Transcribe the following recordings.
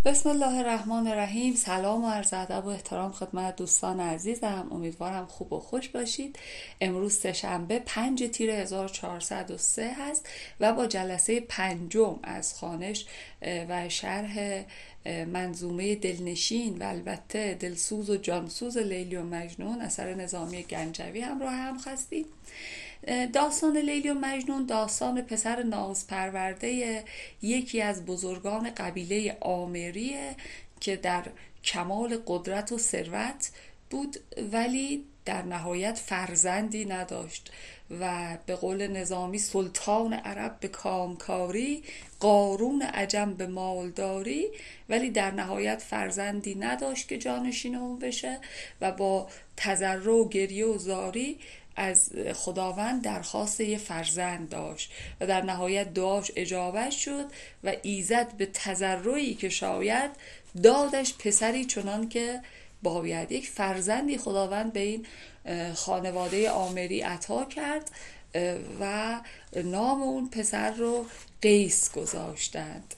بسم الله الرحمن الرحیم. سلام و عرض ادب و احترام خدمت دوستان عزیزم. امیدوارم خوب و خوش باشید. امروز سه‌شنبه 5 تیر 1403 هست و با جلسه پنجم از خوانش و شرح منظومه دلنشین و البته دلسوز و جانسوز لیلی و مجنون اثر نظامی گنجوی همراه هم هستیم. داستان لیلی و مجنون داستان پسر ناز پرورده یکی از بزرگان قبیله آمریه که در کمال قدرت و ثروت بود، ولی در نهایت فرزندی نداشت و به قول نظامی سلطان عرب به کامکاری، قارون عجم به مالداری، ولی در نهایت فرزندی نداشت که جانشین اون بشه و با تضرع و گریه و زاری از خداوند درخواست یه فرزند داشت و در نهایت دعاش اجابت شد و ایزد به تضرعی که شاید دادش پسری چنان که باید. یک فرزندی خداوند به این خانواده آمری عطا کرد و نام اون پسر رو قیس گذاشتند.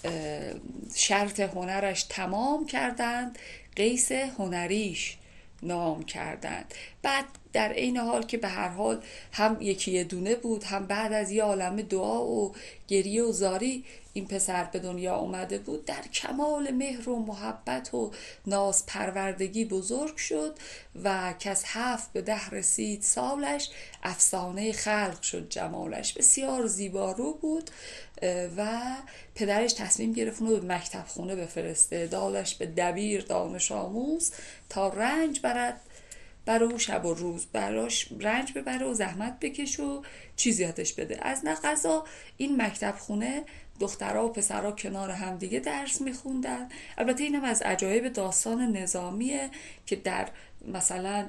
شرط هنرش تمام کردند، قیس هنریش نام کردند. بعد در این حال که به هر حال هم یکی دونه بود، هم بعد از یه عالم دعا و گریه و زاری این پسر به دنیا اومده بود، در کمال مهر و محبت و ناز پروردگی بزرگ شد و که از 7 به 10 رسید سالش، افسانه خلق شد جمالش. بسیار زیبارو بود و پدرش تصمیم گرفت اونو به مکتب خونه بفرسته، دادش به دبیر دانش آموز تا رنج برای او شب و روز، براش رنج ببره و زحمت بکش و چیزی یادش بده. از نقضا این مکتب خونه دخترها و پسرها کنار هم دیگه درس میخوندن. البته اینم از عجایب داستان نظامیه که در مثلا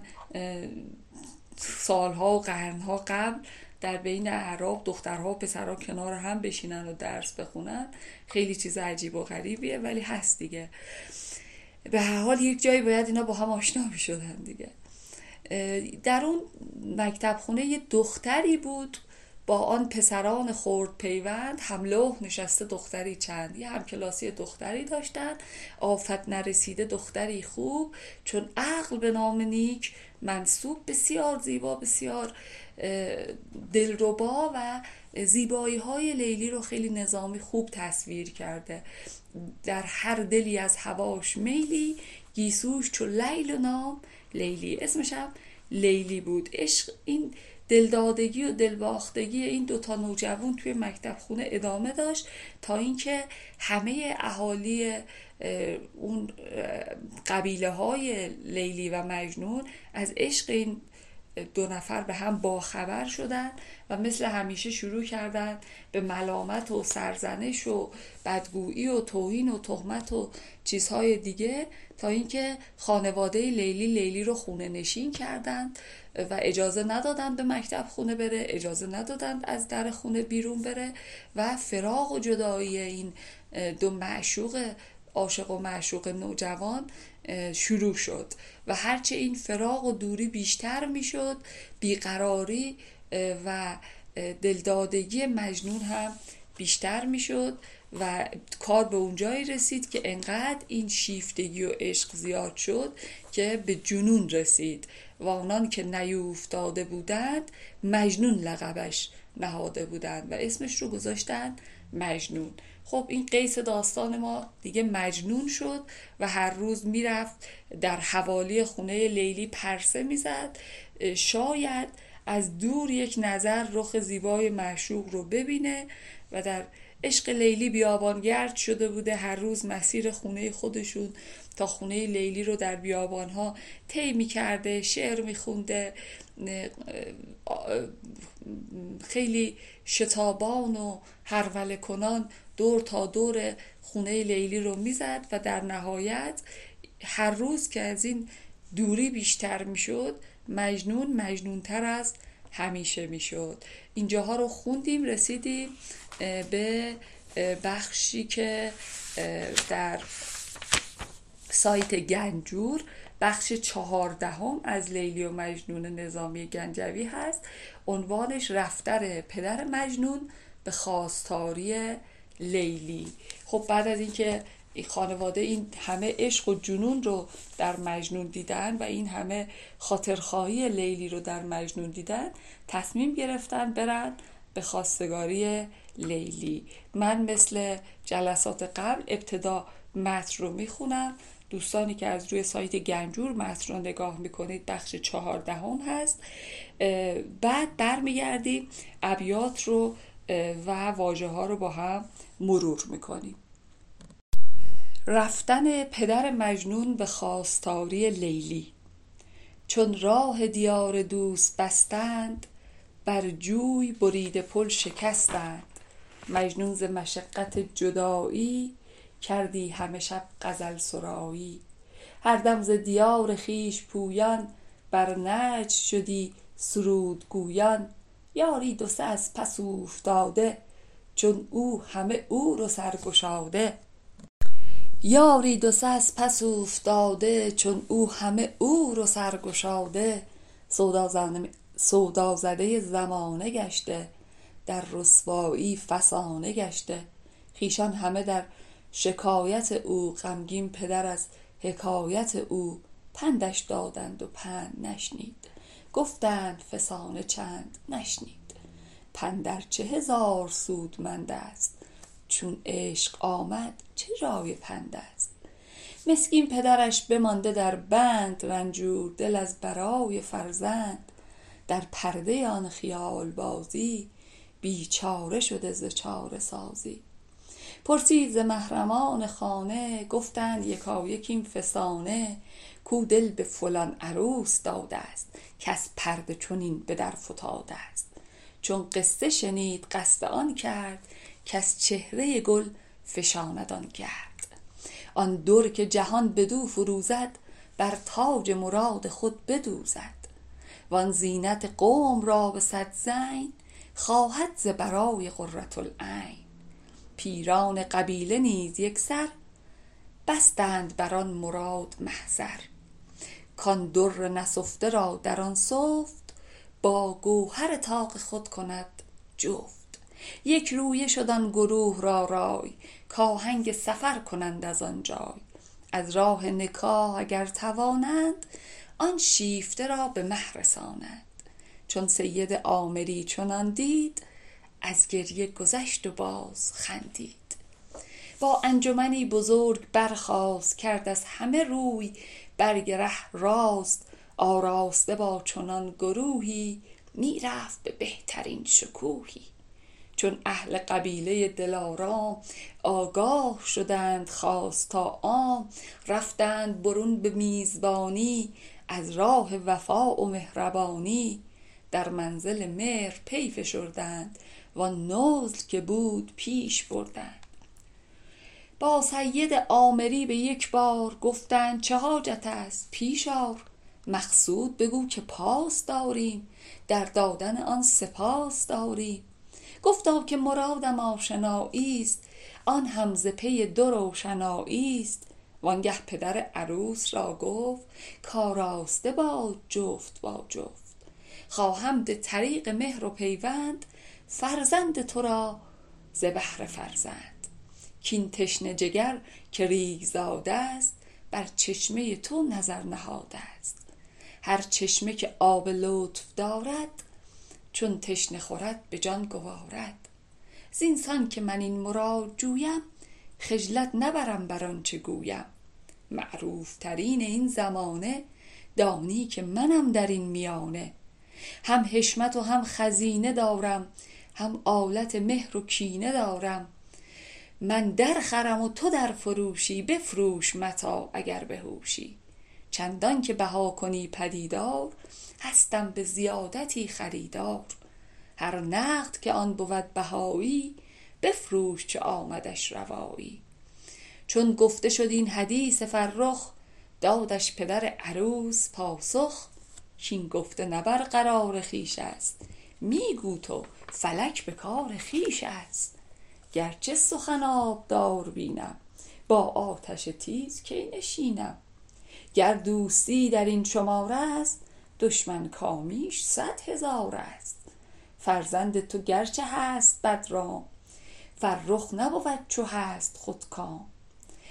سالها و قرنها قبل در بین اعراب دخترها و پسرها کنار هم بشینن و درس بخونن. خیلی چیز عجیب و غریبیه ولی هست دیگه. به هر حال یک جایی باید اینا با هم آشنا میشدن دیگه. در اون مکتب خونه یه دختری بود با آن پسران خرد پیوند، هملوح نشسته دختری چند. یه همکلاسی دختری داشتن، آفت نرسیده دختری خوب، چون عقل به نام نیک منسوب. بسیار زیبا، بسیار دلربا و زیبایی های لیلی رو خیلی نظامی خوب تصویر کرده. در هر دلی از هواش میلی، گیسوش چو لیل و نام لیلی. اسمش هم لیلی بود. عشق، این دلدادگی و دلباختگی این دوتا نوجوان توی مکتب خونه ادامه داشت تا اینکه همه اهالی اون قبیله های لیلی و مجنون از عشق این دو نفر به هم باخبر شدن و مثل همیشه شروع کردن به ملامت و سرزنش و بدگویی و توهین و تهمت و چیزهای دیگه، تا اینکه خانواده لیلی رو خونه نشین کردند و اجازه ندادند به مکتب خونه بره، اجازه ندادند از در خونه بیرون بره و فراق و جدایی این دو معشوق، عاشق و معشوق نوجوان شروع شد و هرچه این فراق و دوری بیشتر میشد، بیقراری و دلدادگی مجنون هم بیشتر میشد و کار به اونجایی رسید که انقدر این شیفتگی و عشق زیاد شد که به جنون رسید و آنان که نیوفتاده بودند مجنون لقبش نهاده بودند و اسمش رو گذاشتن مجنون. خب این قیس داستان ما دیگه مجنون شد و هر روز میرفت در حوالی خونه لیلی پرسه میزد، شاید از دور یک نظر رخ زیبای معشوق رو ببینه و در عشق لیلی بیابانگرد شده بوده. هر روز مسیر خونه خودشون تا خونه لیلی رو در بیابانها طی می‌کرده، شعر می‌خونده، خیلی شتابان و هرول کنان دور تا دور خونه لیلی رو میزد و در نهایت هر روز که از این دوری بیشتر میشد مجنونتر از همیشه میشد. اینجاها رو خوندیم، رسیدیم به بخشی که در سایت گنجور بخش 14 از لیلی و مجنون نظامی گنجوی هست. عنوانش رفتن پدر مجنون به خواستاری لیلی. خب بعد از اینکه این خانواده این همه عشق و جنون رو در مجنون دیدن و این همه خاطرخواهی لیلی رو در مجنون دیدن، تصمیم گرفتن برن به خواستگاری لیلی. من مثل جلسات قبل ابتدا متن رو میخونم. دوستانی که از روی سایت گنجور متن رو نگاه میکنید بخش 14 هست. بعد برمیگردیم ابیات رو و واژه ها رو با هم مرور میکنیم. رفتن پدر مجنون به خواستاری لیلی. چون راه دیار دوست بستند، بر جوی بریده پل شکستند. مجنون ز مشقت جدایی، کردی همه شب غزل سرایی. هر دم ز دیار خویش پویان، بر نجد شدی سرود گویان. یاری دو سه از پس اوفتاده، چون او همه او رو سرگشاده. یاری دو سه از پس اوفتاده، چون او همه او رو سرگشاده. سودا زده زمانه گشته، در رسوایی فسانه گشته. خویشان همه در شکایت او، غمگین پدر از حکایت او. پندش دادند و پند نشنید، گفتند فسانه چند نشنید. پندر چه هزار سودمند است، چون عشق آمد چه جای پند است. مسکین پدرش بمانده در بند، رنجور دل از برای فرزند. در پرده آن خیال بازی، بیچاره شده ز چاره سازی. پرسید ز محرمان خانه، گفتند یکایک این فسانه. کو دل به فلان عروس داده است، کس پرده چنین به در فتاده است. چون قصه شنید قصد آن کرد، کس چهره گل فشاند آن گرد. آن در که جهان بدو فروزد، بر تاج مراد خود بدوزد. وان زینت قوم را به صد زین، خواهد ز برای قرة العین. پیران قبیله نیز یکسر، بستند بر آن مراد محضر. کان در نسفته را در آن سفت، با گوهر طاق خود کند جفت. یک رویه شد آن گروه را رای، کآهنگ سفر کنند از آن جای. از راه نکاح اگر توانند، آن شیفته را به مه رسانند. چون سید عامری چنان دید، از گریه گذشت و باز خندید. با انجمنی بزرگ برخاست، کرد از همه روی برگ ره راست. آراسته با چنان گروهی، می رفت به بهترین شکوهی. چون اهل قبیله دلارام، آگاه شدند خاص تا عام. رفتند برون به میزبانی، از راه وفا و مهربانی. در منزل مهر پی فشردند، وان نزل که بود پیش بردند. با سید عامری به یک بار، گفتند چه حاجت است پیش آر. مقصود بگو که پاس داریم، در دادن آن سپاس داریم. گفتا که مرادم آشنایی است، آن هم ز پی دو روشنایی است. وانگه پدر عروس را گفت، کآراسته باد جفت با جفت. خواهم به طریق مهر و پیوند، فرزند تو را ز بهر فرزند. کین تشنه جگر که ریگ زاده است، بر چشمه تو نظر نهاده است. هر چشمه که آب لطف دارد، چون تشنه خورد به جان گوارد. زینسان که من این مراد جویم، خجلت نبرم بر آنچه گویم. معروف ترین این زمانه، دانی که منم در این میانه. هم حشمت و هم خزینه دارم، هم آلت مهر و کینه دارم. من در خرم و تو در فروشی، بفروش متاع اگر بهوشی. چندان که بها کنی پدیدار، هستم به زیادتی خریدار. هر نقد که آن بود بهایی، بفروش چه آمدش روایی. چون گفته شد این حدیث فرخ، دادش پدر عروس پاسخ. کین گفته نه بر قرار خویش است، میگو تو فلک به کار خویش است. گرچه سخن آبدار بینم، با آتش تیز کی نشینم. گر دوستی در این شمار است، دشمن کامیش 100,000 است. فرزند تو گرچه هست بدرام، فرخ نبود چو هست خودکام.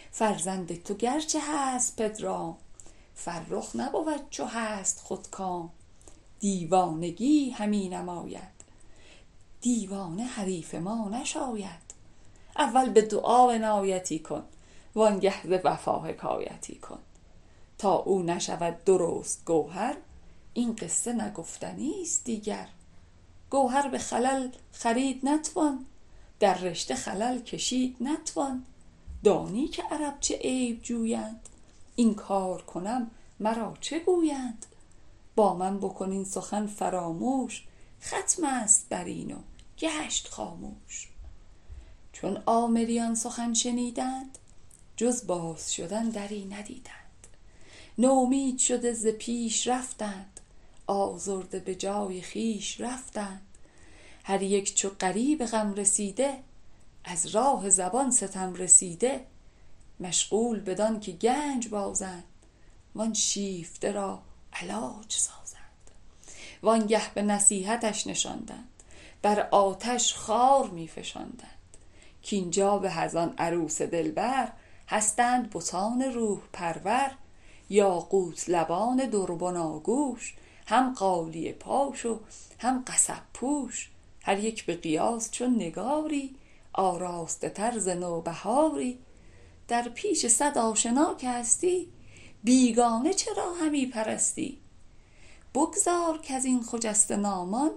فرزند تو گرچه هست پدرام، فرخ نبود چو هست خودکام. دیوانگی همی نماید، دیوانه حریف ما نشاید. اول به دعا عنایتی کن، وانگه ز وفا حکایتی کن. تا او نشود درست گوهر، این قصه نگفتنی است دیگر. گوهر به خلل خرید نتوان، در رشته خلل کشید نتوان. دانی که عرب چه عیب جویند، این کار کنم مرا چه گویند. با من بکن این سخن فراموش، ختم است بر این و گشت خاموش. چون آمریان سخن شنیدند، جز باز شدن دری ندیدند. نومید شده ز پیش رفتند، آزرده به جای خویش رفتند. هر یک چو غریو غم رسیده، از راه زبان ستم رسیده. مشغول بدان که گنج بازند، وان شیفته را علاج سازند. وانگه به نصیحتش نشاندند، بر آتش خار می فشاندند. کینجا به از آن عروس دلبر، هستند بتان روح پرور. یاقوت لبان دربناگوش، هم غالیه پاش و هم قصب پوش. هر یک به قیاس چون نگاری، آراسته تر ز نوبهاری. در پیش صد آشنا که هستی، بیگانه چرا همی پرستی. بگذار کز این خجسته نامان،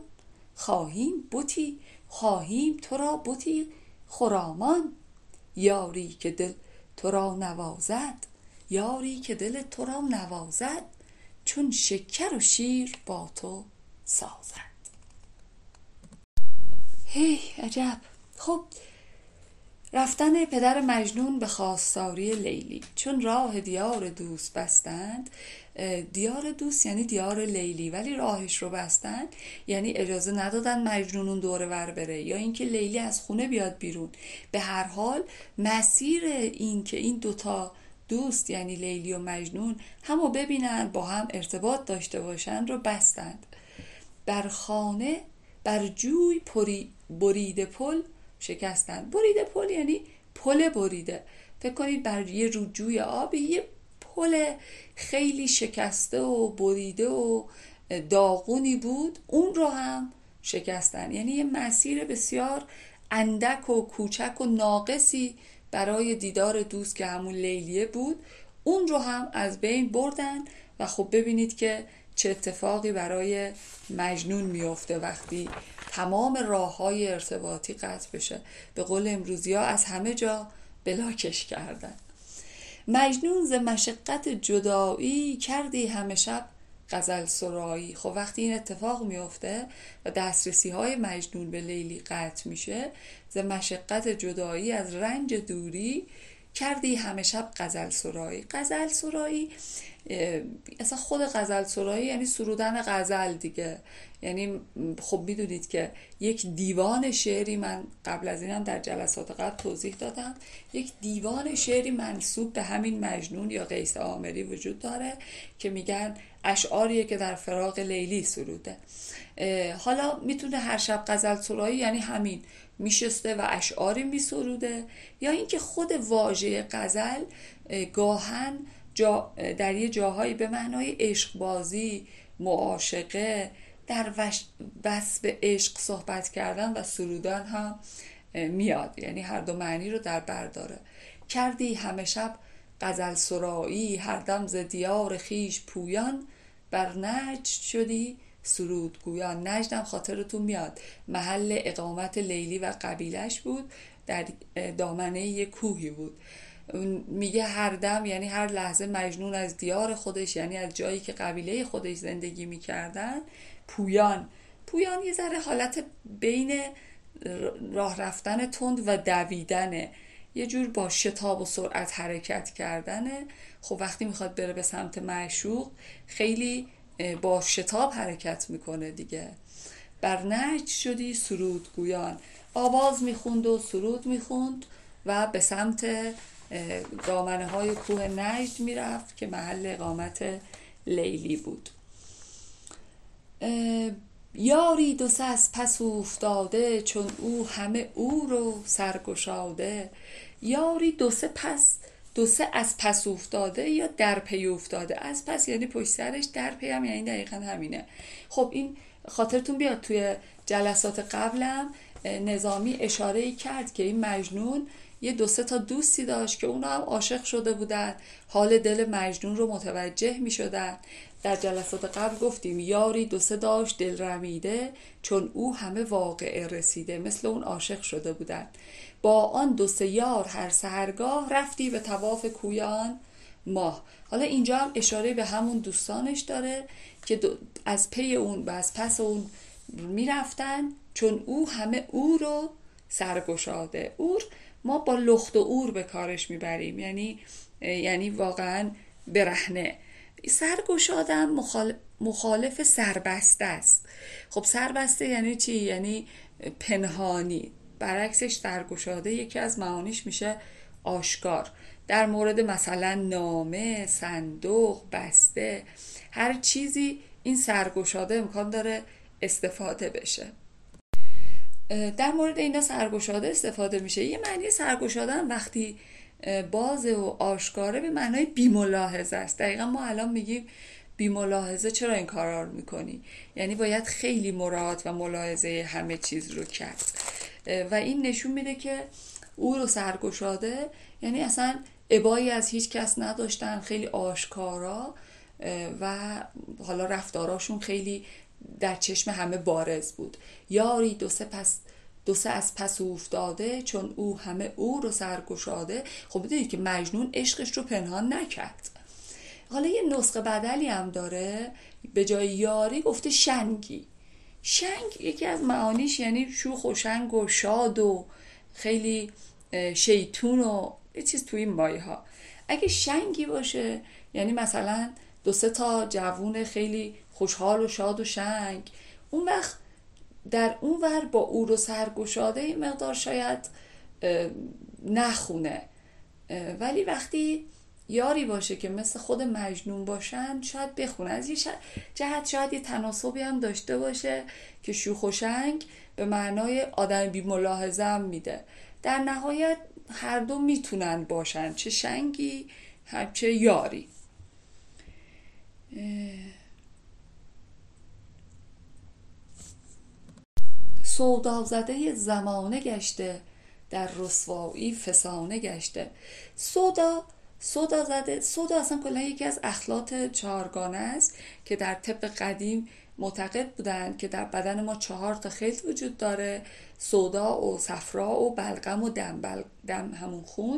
خواهیم تو را بتی خرامان. یاری که دل تو را نوازد، چون شکر و شیر با تو سازد. هی عجب. خب رفتن پدر مجنون به خواستاری لیلی. چون راه دیار دوست بستند، دیار دوست یعنی دیار لیلی، ولی راهش رو بستند یعنی اجازه ندادن مجنون اون دوره ور بره یا اینکه لیلی از خونه بیاد بیرون. به هر حال مسیر این که این دوتا دوست یعنی لیلی و مجنون همو ببینن، با هم ارتباط داشته باشن رو بستند. بر خانه بر جوی بریده پل شکستند. بریده پل یعنی پل بریده. فکر کنید بر یه رودجوی آبی یه پل خیلی شکسته و بریده و داغونی بود، اون رو هم شکستن. یعنی یه مسیر بسیار اندک و کوچک و ناقصی برای دیدار دوست که همون لیلیه بود، اون رو هم از بین بردن. و خب ببینید که چه اتفاقی برای مجنون میفته وقتی تمام راه‌های ارتباطی قطع بشه. به قول امروزی ها از همه جا بلاکش کردن. مجنون ز مشقت جدایی، کردی همه شب غزل سرایی. خب وقتی این اتفاق میفته و دسترسی های مجنون به لیلی قطع میشه، ز مشقت جدایی، از رنج دوری، کردی همه شب غزل سرایی. غزل سرایی اصلا خود غزل سرایی یعنی سرودن غزل دیگه. یعنی خب میدونید که یک دیوان شعری، من قبل از اینم در جلسات قبل توضیح دادم، یک دیوان شعری منسوب به همین مجنون یا قیس آمری وجود داره که میگن اشعاریه که در فراق لیلی سروده. حالا میتونه هر شب غزل سرایی یعنی همین میشسته و اشعاری میسروده، یا اینکه خود واژه غزل گاهن در یه جاهایی به معنای عشق بازی، معاشقه، در وصف عشق صحبت کردن و سرودن هم میاد، یعنی هر دو معنی رو در بر داره. کردی همه شب غزل سرایی، هر دم ز دیار خویش پویان، بر نجد شدی سرودگویان. نجدم خاطرتون میاد محل اقامت لیلی و قبیلش بود، در دامنه یک کوهی بود. میگه هر دم یعنی هر لحظه مجنون از دیار خودش، یعنی از جایی که قبیله خودش زندگی میکردن، پویان یه ذره حالت بین راه رفتن تند و دویدنه، یه جور با شتاب و سرعت حرکت کردنه. خب وقتی میخواد بره به سمت معشوق خیلی با شتاب حرکت میکنه دیگه. بر نجد شدی سرودگویان، آواز میخوند و سرود میخوند و به سمت دامنه های کوه نجد میرفت که محل اقامت لیلی بود. یاری دو سه از پس افتاده، چون او همه او رو سرگشاده. یاری دو سه پس دو سه از پس افتاده یا در پی افتاده. از پس یعنی پشت سرش، در پی هم یعنی دقیقا همینه. خب این خاطرتون بیاد توی جلسات قبلم نظامی اشاره کرد که این مجنون یه دو سه تا دوستی داشت که اونا هم عاشق شده بودن، حال دل مجنون رو متوجه می شدن. در جلسات قبل گفتیم یاری دو سه داشت دل رمیده، چون او همه واقعه رسیده. مثل اون عاشق شده بودن. با آن دو سه یار هر سحرگاه، رفتی به طواف کویان ماه. حالا اینجا هم اشاره به همون دوستانش داره که از پی اون و از پس اون میرفتن، چون او همه او رو سرگشاده. اور ما با لخت و اور به کارش میبریم، یعنی واقعا برهنه. سرگشادم مخالف سربسته است. خب سربسته یعنی چی؟ یعنی پنهانی. برعکسش سرگشاده یکی از معانیش میشه آشکار. در مورد مثلا نامه، صندوق، بسته، هر چیزی این سرگشاده امکان داره استفاده بشه. در مورد اینا سرگشاده استفاده میشه. یه معنی سرگشاده هم وقتی بازه و آشکاره به معنای بی‌ملاحظه است. دقیقا ما الان میگیم بی‌ملاحظه چرا این کارا رو میکنی؟ یعنی باید خیلی مراعات و ملاحظه همه چیز رو کرد. و این نشون میده که او رو سرگشاده یعنی اصلا ابایی از هیچ کس نداشتن، خیلی آشکارا و حالا رفتاراشون خیلی در چشم همه بارز بود. یاری دو سه از پس افتاده، چون او همه او رو سرگشاده. خب بدونید که مجنون عشقش رو پنهان نکرد. حالا یه نسخه بدلی هم داره، به جای یاری گفته شنگی. شنگ یکی از معانیش یعنی شوخ و شنگ و شاد و خیلی شیطون و یه چیز توی این مایه ها. اگه شنگی باشه یعنی مثلا دو سه تا جوون خیلی خوشحال و شاد و شنگ، اون وقت در اون ور با او رو سرگشاده این مقدار شاید نخونه. ولی وقتی یاری باشه که مثل خود مجنون باشن شاید بخونه. از یه جهت شاید یه تناسبی هم داشته باشه که شوخ و شنگ به معنای آدم بی ملاحظه هم میده. در نهایت هر دو میتونن باشن، چه شنگی چه یاری. سودا زده زمانه گشته، در رسوایی فسانه گشته. سودا اصلا کلا یکی از اخلاط چهارگانه است که در طب قدیم معتقد بودن که در بدن ما 4 تا خلط وجود داره: سودا و صفرا و بلغم و دم همون خون،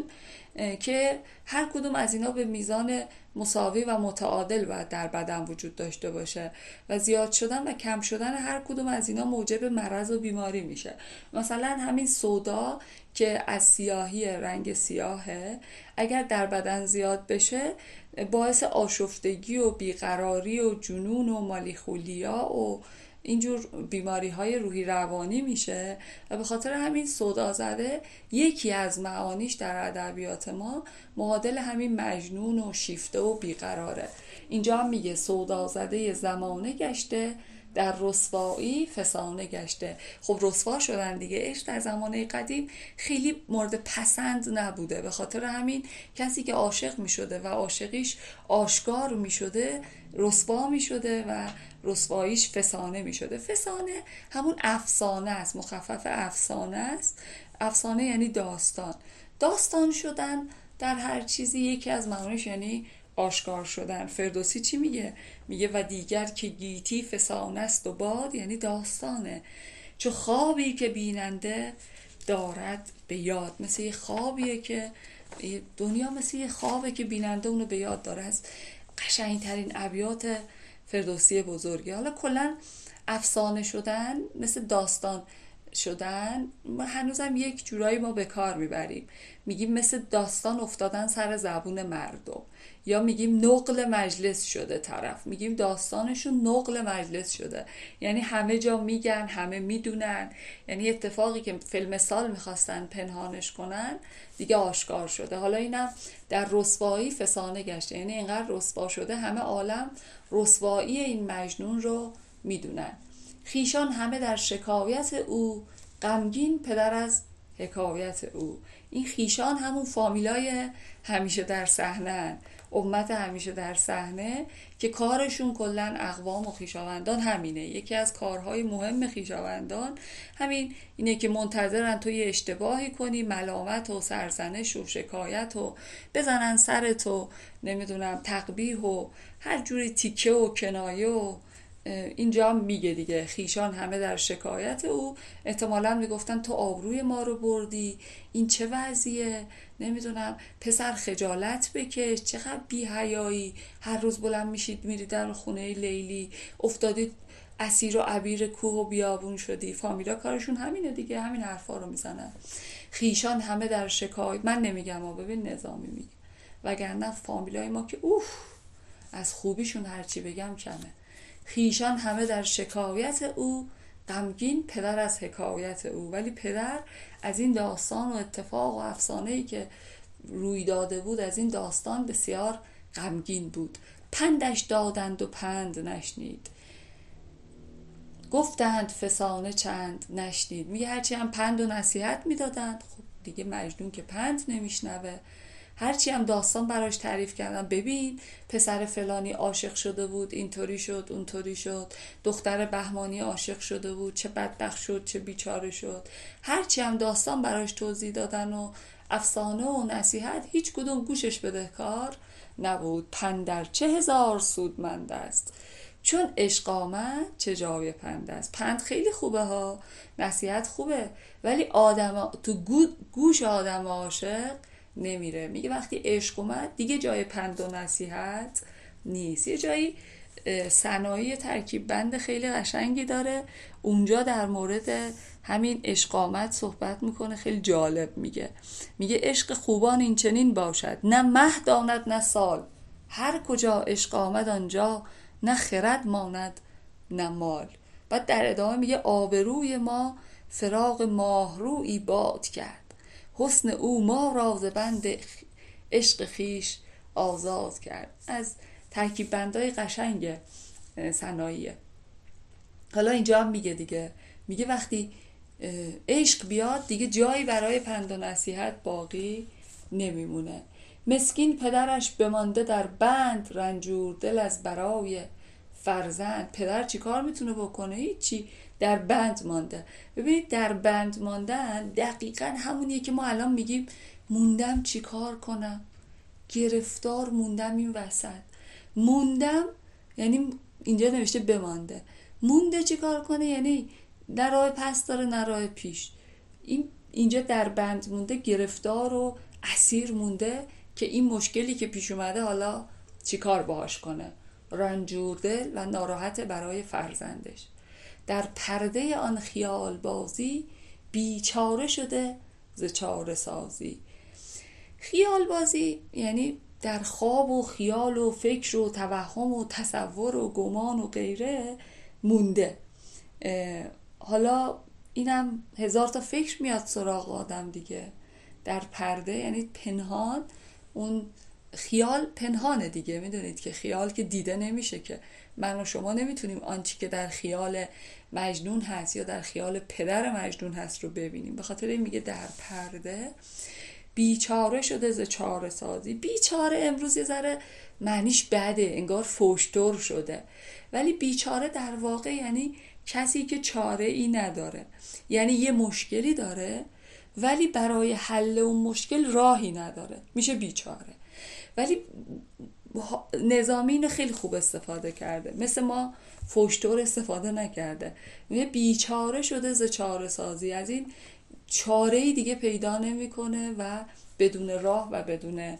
که هر کدوم از اینا به میزان مساوی و متعادل باید در بدن وجود داشته باشه و زیاد شدن و کم شدن هر کدوم از اینا موجب مرض و بیماری میشه. مثلا همین سودا که از سیاهی، رنگ سیاهه، اگر در بدن زیاد بشه باعث آشفتگی و بیقراری و جنون و مالیخولیا و اینجور بیماری های روحی روانی میشه. و به خاطر همین سودا زده یکی از معانیش در ادبیات ما معادل همین مجنون و شیفته و بیقراره. اینجا هم میگه سودا زده زمانه گشته، در رسوایی فسانه گشته. خب رسوا شدن دیگه. عشق در زمانه قدیم خیلی مورد پسند نبوده، به خاطر همین کسی که عاشق می شده و عاشقیش آشکار می شده رسوا می شده و رسواییش فسانه می شده. فسانه همون افسانه است، مخفف افسانه است. افسانه یعنی داستان شدن در هر چیزی یکی از معانیش یعنی آشکار شدن. فردوسی چی میگه؟ میگه و دیگر که گیتی فسانه است و باد، یعنی داستانه. چو خوابی که بیننده دارد به یاد. مثل یه خوابیه که دنیا مثل یه خوابه که بیننده اونو به یاد داره. از قشنگترین ابیات فردوسی بزرگه. حالا کلا افسانه شدن مثل داستان شدن هنوزم یک جورایی ما به کار میبریم. میگیم مثل داستان افتادن سر زبون مردم، یا میگیم نقل مجلس شده طرف، میگیم داستانشون نقل مجلس شده، یعنی همه جا میگن، همه میدونن. یعنی اتفاقی که فیلم سال میخواستن پنهانش کنن دیگه آشکار شده. حالا اینم در رسوایی فسانه گشته، یعنی اینقدر رسوا شده همه عالم رسوایی این مجنون رو میدونن. خیشان همه در شکایت او، غمگین پدر از حکایت او. این خیشان همون فامیلای همیشه در صحنه، امت همیشه در صحنه که کارشون کلا اقوام و خویشاوندان همینه. یکی از کارهای مهم خویشاوندان همین اینه که منتظرن تو یه اشتباهی کنی، ملامت و سرزنش و شکایت و بزنن سرت و نمیدونم تقبیح و هر جوری تیکه و کنایه و اینجا هم میگه دیگه خیشان همه در شکایت او. احتمالاً میگفتن تو آبروی ما رو بردی، این چه وضعیه، نمیدونم پسر خجالت بکش، چقدر بی حیایی، هر روز بلند میشید میری در خونه لیلی، افتادید اسیر و عبیر کوه و بیابون شدی. فامیلا کارشون همینه دیگه، همین حرفا رو میزنن. خیشان همه در شکایت، من نمیگم ها، ببین نظامی میگه، وگرنه فامیلای ما که از خوبیشون هرچی بگم کمه. خیشان همه در شکایت او، غمگین پدر از حکایت او. ولی پدر از این داستان و اتفاق و افسانه‌ای که روی داده بود، از این داستان بسیار غمگین بود. پندش دادند و پند نشنید، گفتند فسانه چند نشنید. میگه هرچی هم پند و نصیحت میدادند، خب دیگه مجنون که پند نمیشنوه. هرچی هم داستان براش تعریف کردن، ببین پسر فلانی عاشق شده بود، اینطوری شد اونطوری شد، دختر بهمانی عاشق شده بود، چه بدبخت شد، چه بیچاره شد. هرچی هم داستان براش توضیح دادن و افسانه و نصیحت، هیچ کدوم گوشش بدهکار نبود. پندر چه هزار سودمند است، چون عشق آمد چه جای پند است. پند خیلی خوبه ها، نصیحت خوبه، ولی تو گوش آدم عاشق نمیره. میگه وقتی عشق اومد دیگه جای پند و نصیحت نیست. یه جایی ثنایی ترکیب بند خیلی قشنگی داره، اونجا در مورد همین عشق آمد صحبت میکنه، خیلی جالب. میگه عشق خوبان این چنین باشد، نه مه داند نه سال، هر کجا عشق آمد آنجا، نه خرد ماند نه مال. بعد در ادامه میگه آبروی ما فراق ماه رویی باد کرد، حسن او ما را ز بند عشق خیش آزاد کرد. از ترکیب بندای قشنگ ثناییه. حالا اینجا هم میگه دیگه، میگه وقتی عشق بیاد دیگه جایی برای پند و نصیحت باقی نمیمونه. مسکین پدرش بمانده در بند، رنجور دل از برای فرزند. پدر چی کار میتونه بکنه؟ هیچی، در بند مانده. ببینید در بند ماندن دقیقا همونیه که ما الان میگیم موندم چی کار کنم، گرفتار موندم این وسط. موندم یعنی اینجا نوشته بمانده، مونده چی کار کنه یعنی نه راه پس داره نه راه پیش. اینجا در بند مونده، گرفتار و اسیر مونده که این مشکلی که پیش اومده حالا چی کار باهاش کنه. رنجور دل و ناراحت برای فرزندش. در پرده آن خیال بازی، بیچاره شده ز چاره سازی. خیال بازی یعنی در خواب و خیال و فکر و توهم و تصور و گمان و غیره مونده. حالا اینم هزار تا فکر میاد سراغ آدم دیگه. در پرده یعنی پنهان، اون خیال پنهانه دیگه. میدونید که خیال که دیده نمیشه، که من و شما نمیتونیم آنچه که در خیال مجنون هست یا در خیال پدر مجنون هست رو ببینیم. به خاطر این میگه در پرده بیچاره شده ز چاره سازی. بیچاره امروز یه ذره معنیش بده، انگار فوشتر شده، ولی بیچاره در واقع یعنی کسی که چاره ای نداره، یعنی یه مشکلی داره ولی برای حل اون مشکل راهی نداره، میشه بیچاره. ولی نظامی اینو خیلی خوب استفاده کرده، مثل ما فوشتور استفاده نکرده. میگه بیچاره شده ز چاره سازی، از این چاره‌ای دیگه پیدا نمی‌کنه و بدون راه و بدون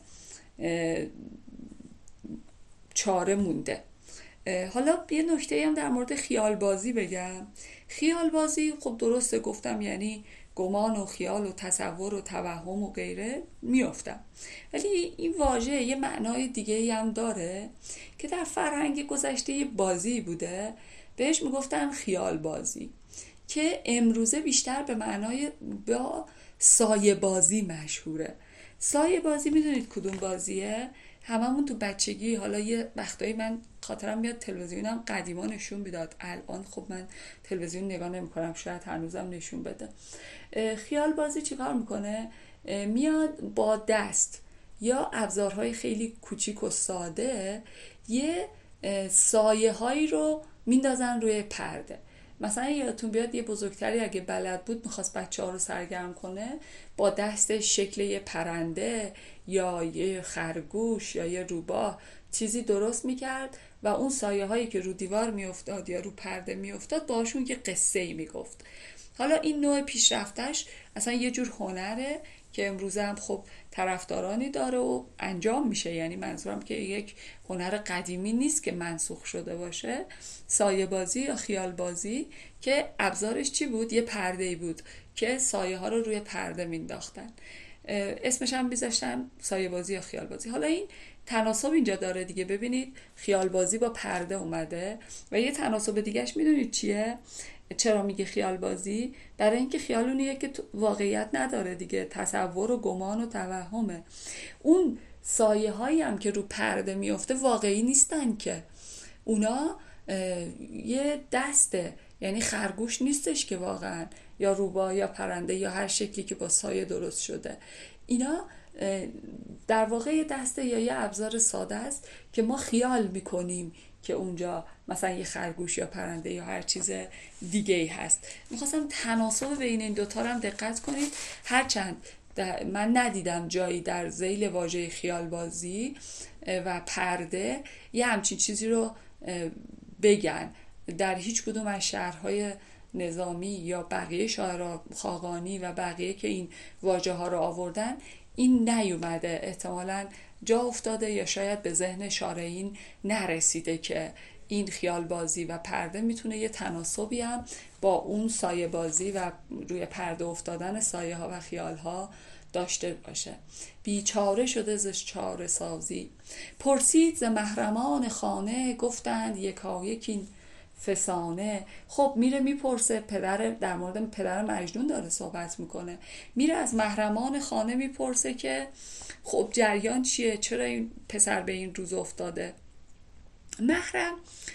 چاره مونده. حالا یه نکته هم در مورد خیال بازی بگم. خیال بازی خب درسته گفتم یعنی گمان و خیال و تصور و توهم و غیره میافتم، ولی این واژه یه معنای دیگه هم داره که در فرهنگ گذشته یه بازی بوده، بهش میگفتن خیال بازی، که امروزه بیشتر به معنای با سایه بازی مشهوره. سایه بازی میدونید کدوم بازیه؟ هممون تو بچگی، حالا یه وقتایی من خاطرم میاد تلویزیونم قدیما نشون میداد، الان خب من تلویزیون نگاه نمیکنم، شاید هنوزم نشون بده. خیال بازی چیکار میکنه؟ میاد با دست یا ابزارهای خیلی کوچیک و ساده یه سایه هایی رو میندازن روی پرده. مثلا یادتون بیاد یه بزرگتری اگه بلد بود میخواست بچه ها رو سرگرم کنه، با دستش شکل یه پرنده یا یه خرگوش یا یه روباه چیزی درست میکرد و اون سایه هایی که رو دیوار میافتاد یا رو پرده میافتاد باشون یه قصه ای میگفت. حالا این نوع پیشرفتش اصلا یه جور هنره که امروزه هم خب طرفدارانی داره و انجام میشه. یعنی منظورم که یک هنر قدیمی نیست که منسوخ شده باشه. سایه بازی یا خیال بازی که ابزارش چی بود؟ یه پرده‌ای بود که سایه ها رو روی پرده مینداختن. اسمش هم میذاشتن سایه بازی یا خیال بازی. حالا این تناسب اینجا داره دیگه. ببینید خیال بازی با پرده اومده و یه تناسب دیگهش میدونید چیه؟ چرا میگه خیال بازی؟ برای اینکه خیال اونیه که واقعیت نداره دیگه، تصور و گمان و توهمه. اون سایه هایی هم که رو پرده میفته واقعی نیستن که، اونا یه دسته، یعنی خرگوش نیستش که واقعا، یا روباه یا پرنده یا هر شکلی که با سایه درست شده. اینا در واقع یه دسته یا یه ابزار ساده است که ما خیال میکنیم که اونجا مثلا یه خرگوش یا پرنده یا هر چیز دیگه ای هست. میخواستم تناسب بین این دوتا رو هم دقت کنید. هرچند من ندیدم جایی در ذیل واژه خیال بازی و پرده یه همچین چیزی رو بگن. در هیچ کدوم از شهرهای نظامی یا بقیه شاعرها، خاقانی و بقیه که این واژه ها رو آوردن، این نیومده. احتمالاً جا افتاده یا شاید به ذهن شارعین نرسیده که این خیال بازی و پرده میتونه یه تناسبی هم با اون سایه بازی و روی پرده افتادن سایه ها و خیال ها داشته باشه. بیچاره شده ز چاره سازی، پرسید ز محرمان خانه، گفتند یکایک این فسانه. خب میره میپرسه، در مورد پدر مجنون داره صحبت میکنه، میره از محرمان خانه میپرسه که خب جریان چیه، چرا این پسر به این روز افتاده. محرم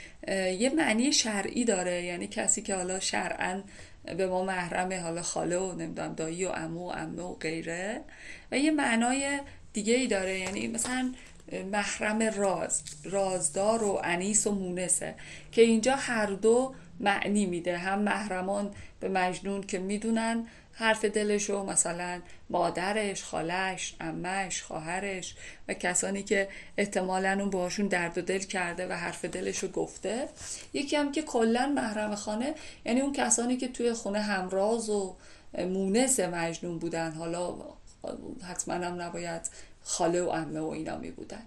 یه معنی شرعی داره، یعنی کسی که حالا شرعاً به ما محرمه، حالا خاله و نمیدونم دایی و عمو و عمه و غیره. و یه معنای دیگه ای داره، یعنی مثلا محرم رازدار و انیس و مونسه، که اینجا هر دو معنی میده. هم محرمان به مجنون که میدونن حرف دلشو، مثلا مادرش، خالش، عمهش، خواهرش و کسانی که احتمالاً اون باهاشون درد و دل کرده و حرف دلشو گفته. یکی هم که کلاً محرم خانه، یعنی اون کسانی که توی خونه همراز و مونس مجنون بودن، حالا حتما هم نباید خاله و عمه و اینا می بودن.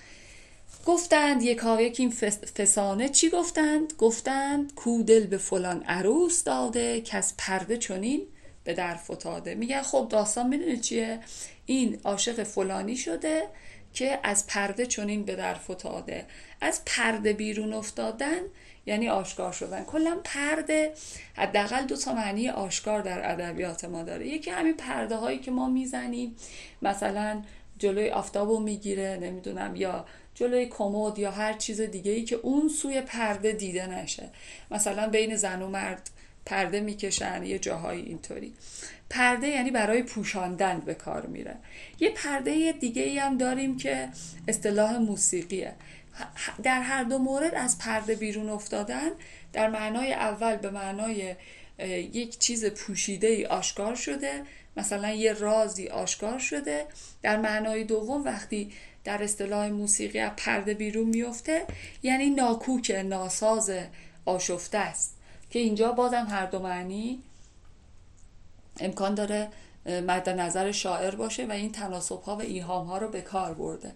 گفتند یکایک این فسانه. چی گفتند؟ گفتند کو دل به فلان عروس داده، که از پرده چنین به در فتاده. میگن خب داستان میدونید چیه؟ این عاشق فلانی شده که از پرده چنین به در فتاده. از پرده بیرون افتادن یعنی آشکار شدن. کلا پرده حداقل 2 معنی آشکار در ادبیات ما داره. یکی همین پرده هایی که ما میزنیم، مثلا جلوی آفتابو میگیره، نمیدونم، یا جلوی کمد یا هر چیز دیگه ای که اون سوی پرده دیده نشه. مثلا بین زن و مرد پرده میکشن یه جاهای اینطوری. پرده یعنی برای پوشاندن به کار میره. یه پرده دیگه ای هم داریم که اصطلاح موسیقیه. در هر دو مورد از پرده بیرون افتادن در معنای اول به معنای یک چیز پوشیده ای آشکار شده، مثلا یه رازی آشکار شده. در معنای دوم وقتی در اصطلاح موسیقی از پرده بیرون میفته یعنی ناکوک، ناساز، آشفته است، که اینجا بازم هر دو معنی امکان داره مد نظر شاعر باشه و این تناسب ها و ایهام ها رو به کار برده.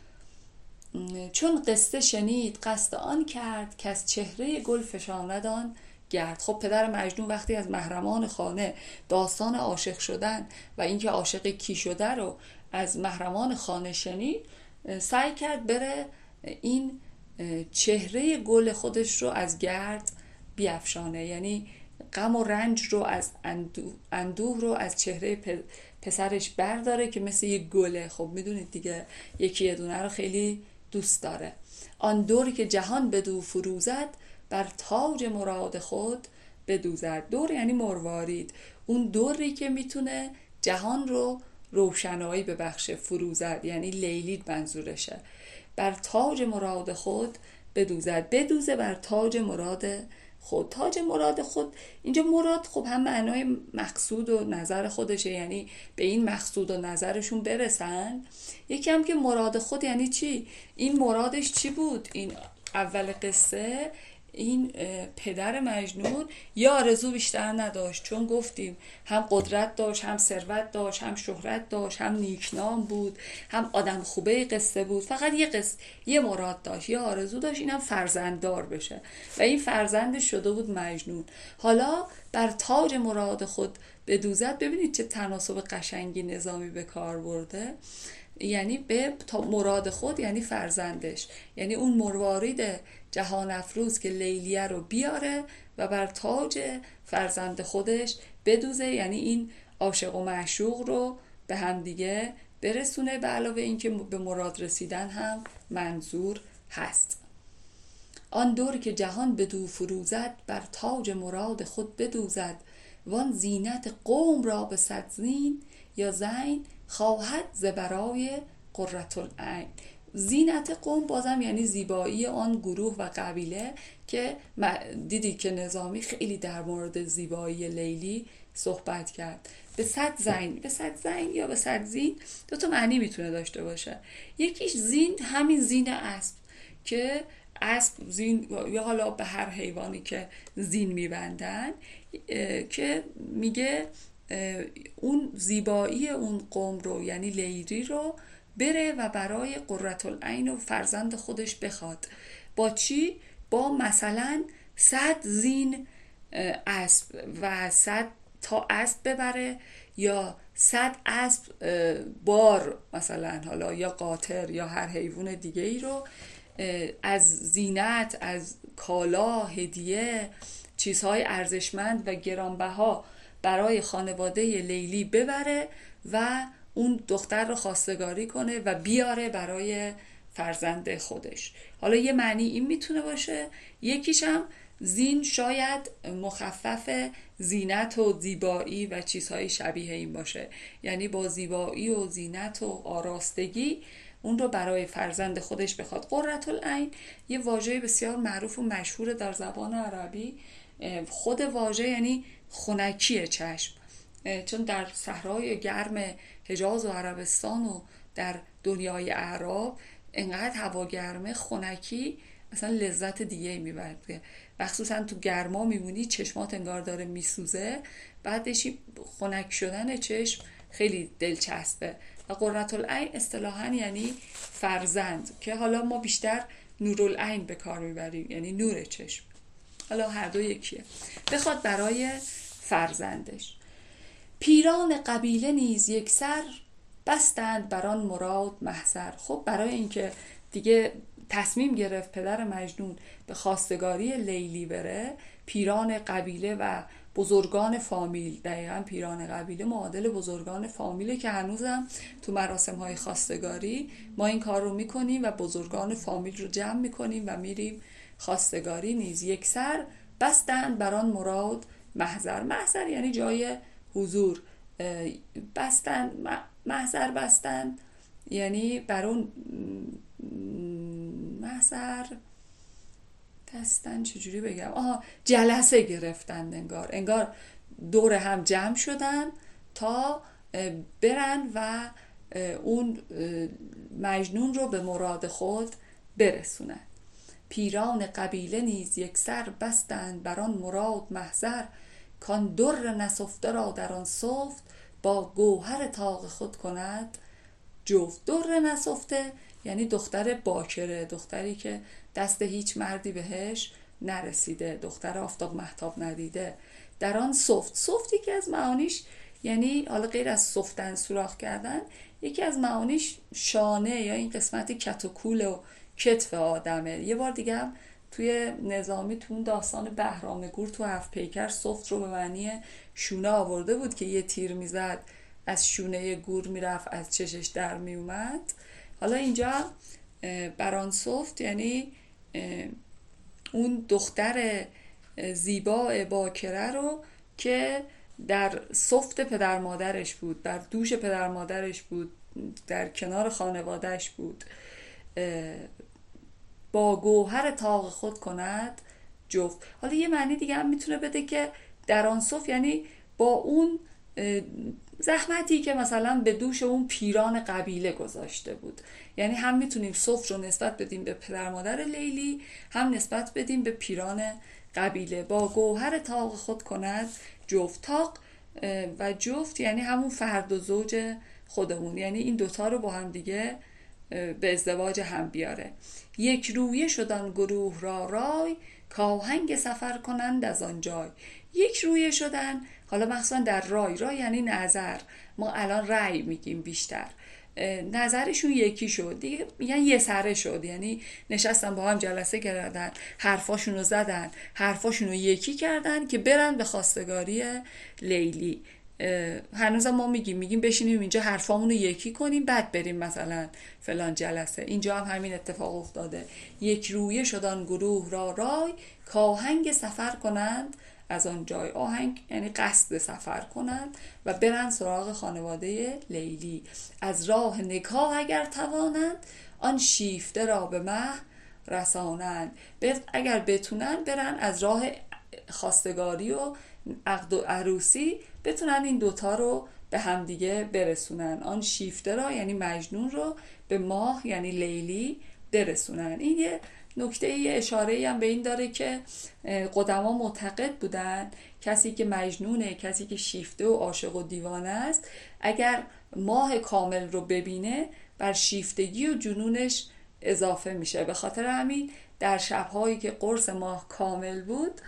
چون قصه شنید قصد آن کرد، که از چهره گل فشاند آن گرد. خب پدر مجنون وقتی از محرمان خانه داستان عاشق شدن و اینکه عاشق کی شده رو از محرمان خانه شنید، سعی کرد بره این چهره گل خودش رو از گرد بیفشانه، یعنی غم و رنج رو از اندوه رو از چهره پسرش برداره که مثل یک گله. خب میدونید دیگه یکی یه دونه رو خیلی دوست داره. آن دوری که جهان بدو فروزد، بر تاج مراد خود بدوزد. دور یعنی مروارید، اون دوری که میتونه جهان رو روشنایی ببخشه، فروزد یعنی لیلی منظورشه. بر تاج مراد خود بدوزد. بدوزه بر تاج مراد خود. تاج مراد خود، اینجا مراد خب هم معنای مقصود و نظر خودشه، یعنی به این مقصود و نظرشون برسن. یکی هم که مراد خود یعنی چی؟ این مرادش چی بود؟ این اول قصه این پدر مجنون یه آرزو بیشتر نداشت، چون گفتیم هم قدرت داشت، هم ثروت داشت، هم شهرت داشت، هم نیکنام بود، هم آدم خوبه قصه بود. فقط یه مراد داشت، یه آرزو داشت، اینم فرزنددار بشه و این فرزندش شده بود مجنون. حالا بر تاج مراد خود بدوزد. ببینید چه تناسب قشنگی نظامی به کار برده. یعنی به مراد خود یعنی فرزندش، یعنی اون مروارید جهان افروز که لیلیه رو بیاره و بر تاج فرزند خودش بدوزه، یعنی این عاشق و معشوق رو به هم دیگه برسونه. به علاوه این که به مراد رسیدن هم منظور هست. آن دور که جهان بدو فروزد، بر تاج مراد خود بدوزد. وان زینت قوم را به صد زین، یا زین خواهد ز برای قرة العین. زینت قوم بازم یعنی زیبایی آن گروه و قبیله که دیدی که نظامی خیلی در مورد زیبایی لیلی صحبت کرد. به صد زین، به صد زین یا به صد زین دو تا معنی میتونه داشته باشه. یکیش زین، همین زین اسب که اسب زین، یا حالا به هر حیوانی که زین میبندن، که میگه اون زیبایی اون قوم رو یعنی لیلی رو بره و برای قرة العین و فرزند خودش بخواد. با چی؟ با مثلا 100 زین اسب و 100 تا اسب ببره، یا 100 اسب بار مثلا، حالا یا قاطر یا هر حیوان دیگه ای رو از زینت، از کالا، هدیه، چیزهای ارزشمند و گرانبها برای خانواده لیلی ببره و اون دختر رو خواستگاری کنه و بیاره برای فرزند خودش. حالا یه معنی این میتونه باشه. یکیش هم زین شاید مخفف زینت و زیبایی و چیزهای شبیه این باشه، یعنی با زیبایی و زینت و آراستگی اون رو برای فرزند خودش بخواد. قرة العین یه واژه بسیار معروف و مشهور در زبان عربی. خود واژه یعنی خنکی چشم، چون در صحرای گرم حجاز و عربستان و در دنیای اعراب انقدر هوا گرمه، خنکی اصلا لذت دیگه میبره. مخصوصا تو گرما میمونی چشمات انگار داره میسوزه، بعدش خنک شدن چشم خیلی دلچسبه. و قرة العین اصطلاحاً یعنی فرزند، که حالا ما بیشتر نورالعین به کار میبریم، یعنی نور چشم. حالا هر دو یکیه. بخواد برای فرزندش. پیران قبیله نیز یک سر، بستند بران مراد محضر. خب برای اینکه دیگه تصمیم گرفت پدر مجنون به خواستگاری لیلی بره، پیران قبیله و بزرگان فامیل، دقیقا پیران قبیله معادل بزرگان فامیله که هنوزم تو مراسم های خواستگاری ما این کار رو میکنیم و بزرگان فامیل رو جمع میکنیم و میریم خواستگاری. نیز یک سر بستند بران مراد محضر. محضر یعنی جای حضور. بستند، محضر بستند یعنی برون محضر دستن، چجوری بگم، جلسه گرفتن، انگار دور هم جمع شدن تا برن و اون مجنون رو به مراد خود برسونن. پیران قبیله نیز یک سر بستند بران مراد محضر، کان در نسفته را در آن سفت، با گوهر طاق خود کند جفت. در نسفته یعنی دختر باکره، دختری که دست هیچ مردی بهش نرسیده، دختر آفتاب مهتاب ندیده. در آن سفت یکی از معانیش، یعنی حالا غیر از سفتن، سوراخ کردن، یکی از معانیش شانه یا این قسمت کت و کول و کتف آدمه. یه بار دیگه هم توی نظامی تو اون داستان بهرام گور تو هفت پیکر سفت رو به معنی شونه آورده بود که یه تیر میزد از شونه گور میرفت از چشش در میومد. حالا اینجا بران سفت یعنی اون دختر زیبا باکره رو که در سفت پدر مادرش بود، بر دوش پدر مادرش بود، در کنار خانوادهش بود. با گوهر طاق خود کند جفت. حالا یه معنی دیگه هم میتونه بده که در آن صف یعنی با اون زحمتی که مثلا به دوش اون پیران قبیله گذاشته بود. یعنی هم میتونیم صف رو نسبت بدیم به پدر مادر لیلی، هم نسبت بدیم به پیران قبیله. با گوهر طاق خود کند جفت. طاق و جفت یعنی همون فرد و زوج خودمون، یعنی این دوتا رو با هم دیگه به ازدواج هم بیاره. یک رویه شدن گروه را رای، کاهنگ سفر کنند از آن جای. یک رویه شدن، حالا مخصوصا در رای یعنی نظر، ما الان رای میگیم بیشتر، نظرشون یکی شد دیگه، میگن یه سره شد، یعنی نشستن با هم جلسه کردن، حرفاشون رو زدن، حرفاشون رو یکی کردن که برن به خواستگاری لیلی. هنوز ما میگیم بشینیم اینجا حرفامون رو یکی کنیم بعد بریم مثلا فلان جلسه. اینجا هم همین اتفاق افتاده. یک رویه شدن گروه را رای، کاهنگ سفر کنند از آن جای. آهنگ یعنی قصد سفر کنند و برن سراغ خانواده لیلی. از راه نکاح اگر توانند، آن شیفته را به مه رسانند. اگر بتونن برن از راه خواستگاری و عقد و عروسی بتونن این دوتا رو به همدیگه برسونن. آن شیفته را یعنی مجنون رو به ماه یعنی لیلی برسونن. این یه نکته اشاره هم به این داره که قدما معتقد بودن کسی که مجنونه، کسی که شیفته و عاشق و دیوانه است، اگر ماه کامل رو ببینه بر شیفتگی و جنونش اضافه میشه. به خاطر همین در شبهایی که قرص ماه کامل بود،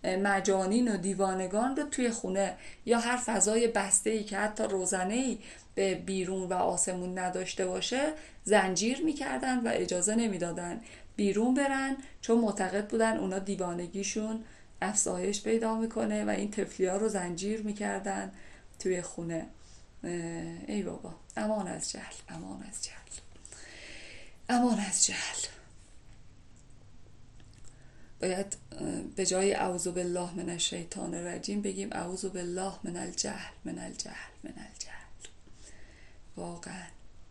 مجانین و دیوانگان رو توی خونه یا هر فضای بسته‌ای که حتی روزنه‌ای به بیرون و آسمون نداشته باشه زنجیر میکردن و اجازه نمیدادن بیرون برن، چون معتقد بودن اونا دیوانگیشون افزایش پیدا میکنه و این طفلی‌ها رو زنجیر میکردن توی خونه. ای بابا، امان از جهل، امان از جهل، امان از جهل. باید به جای اعوذ بالله من الشیطان الرجیم بگیم اعوذ بالله من الجهل من الجهل من الجهل. واقعا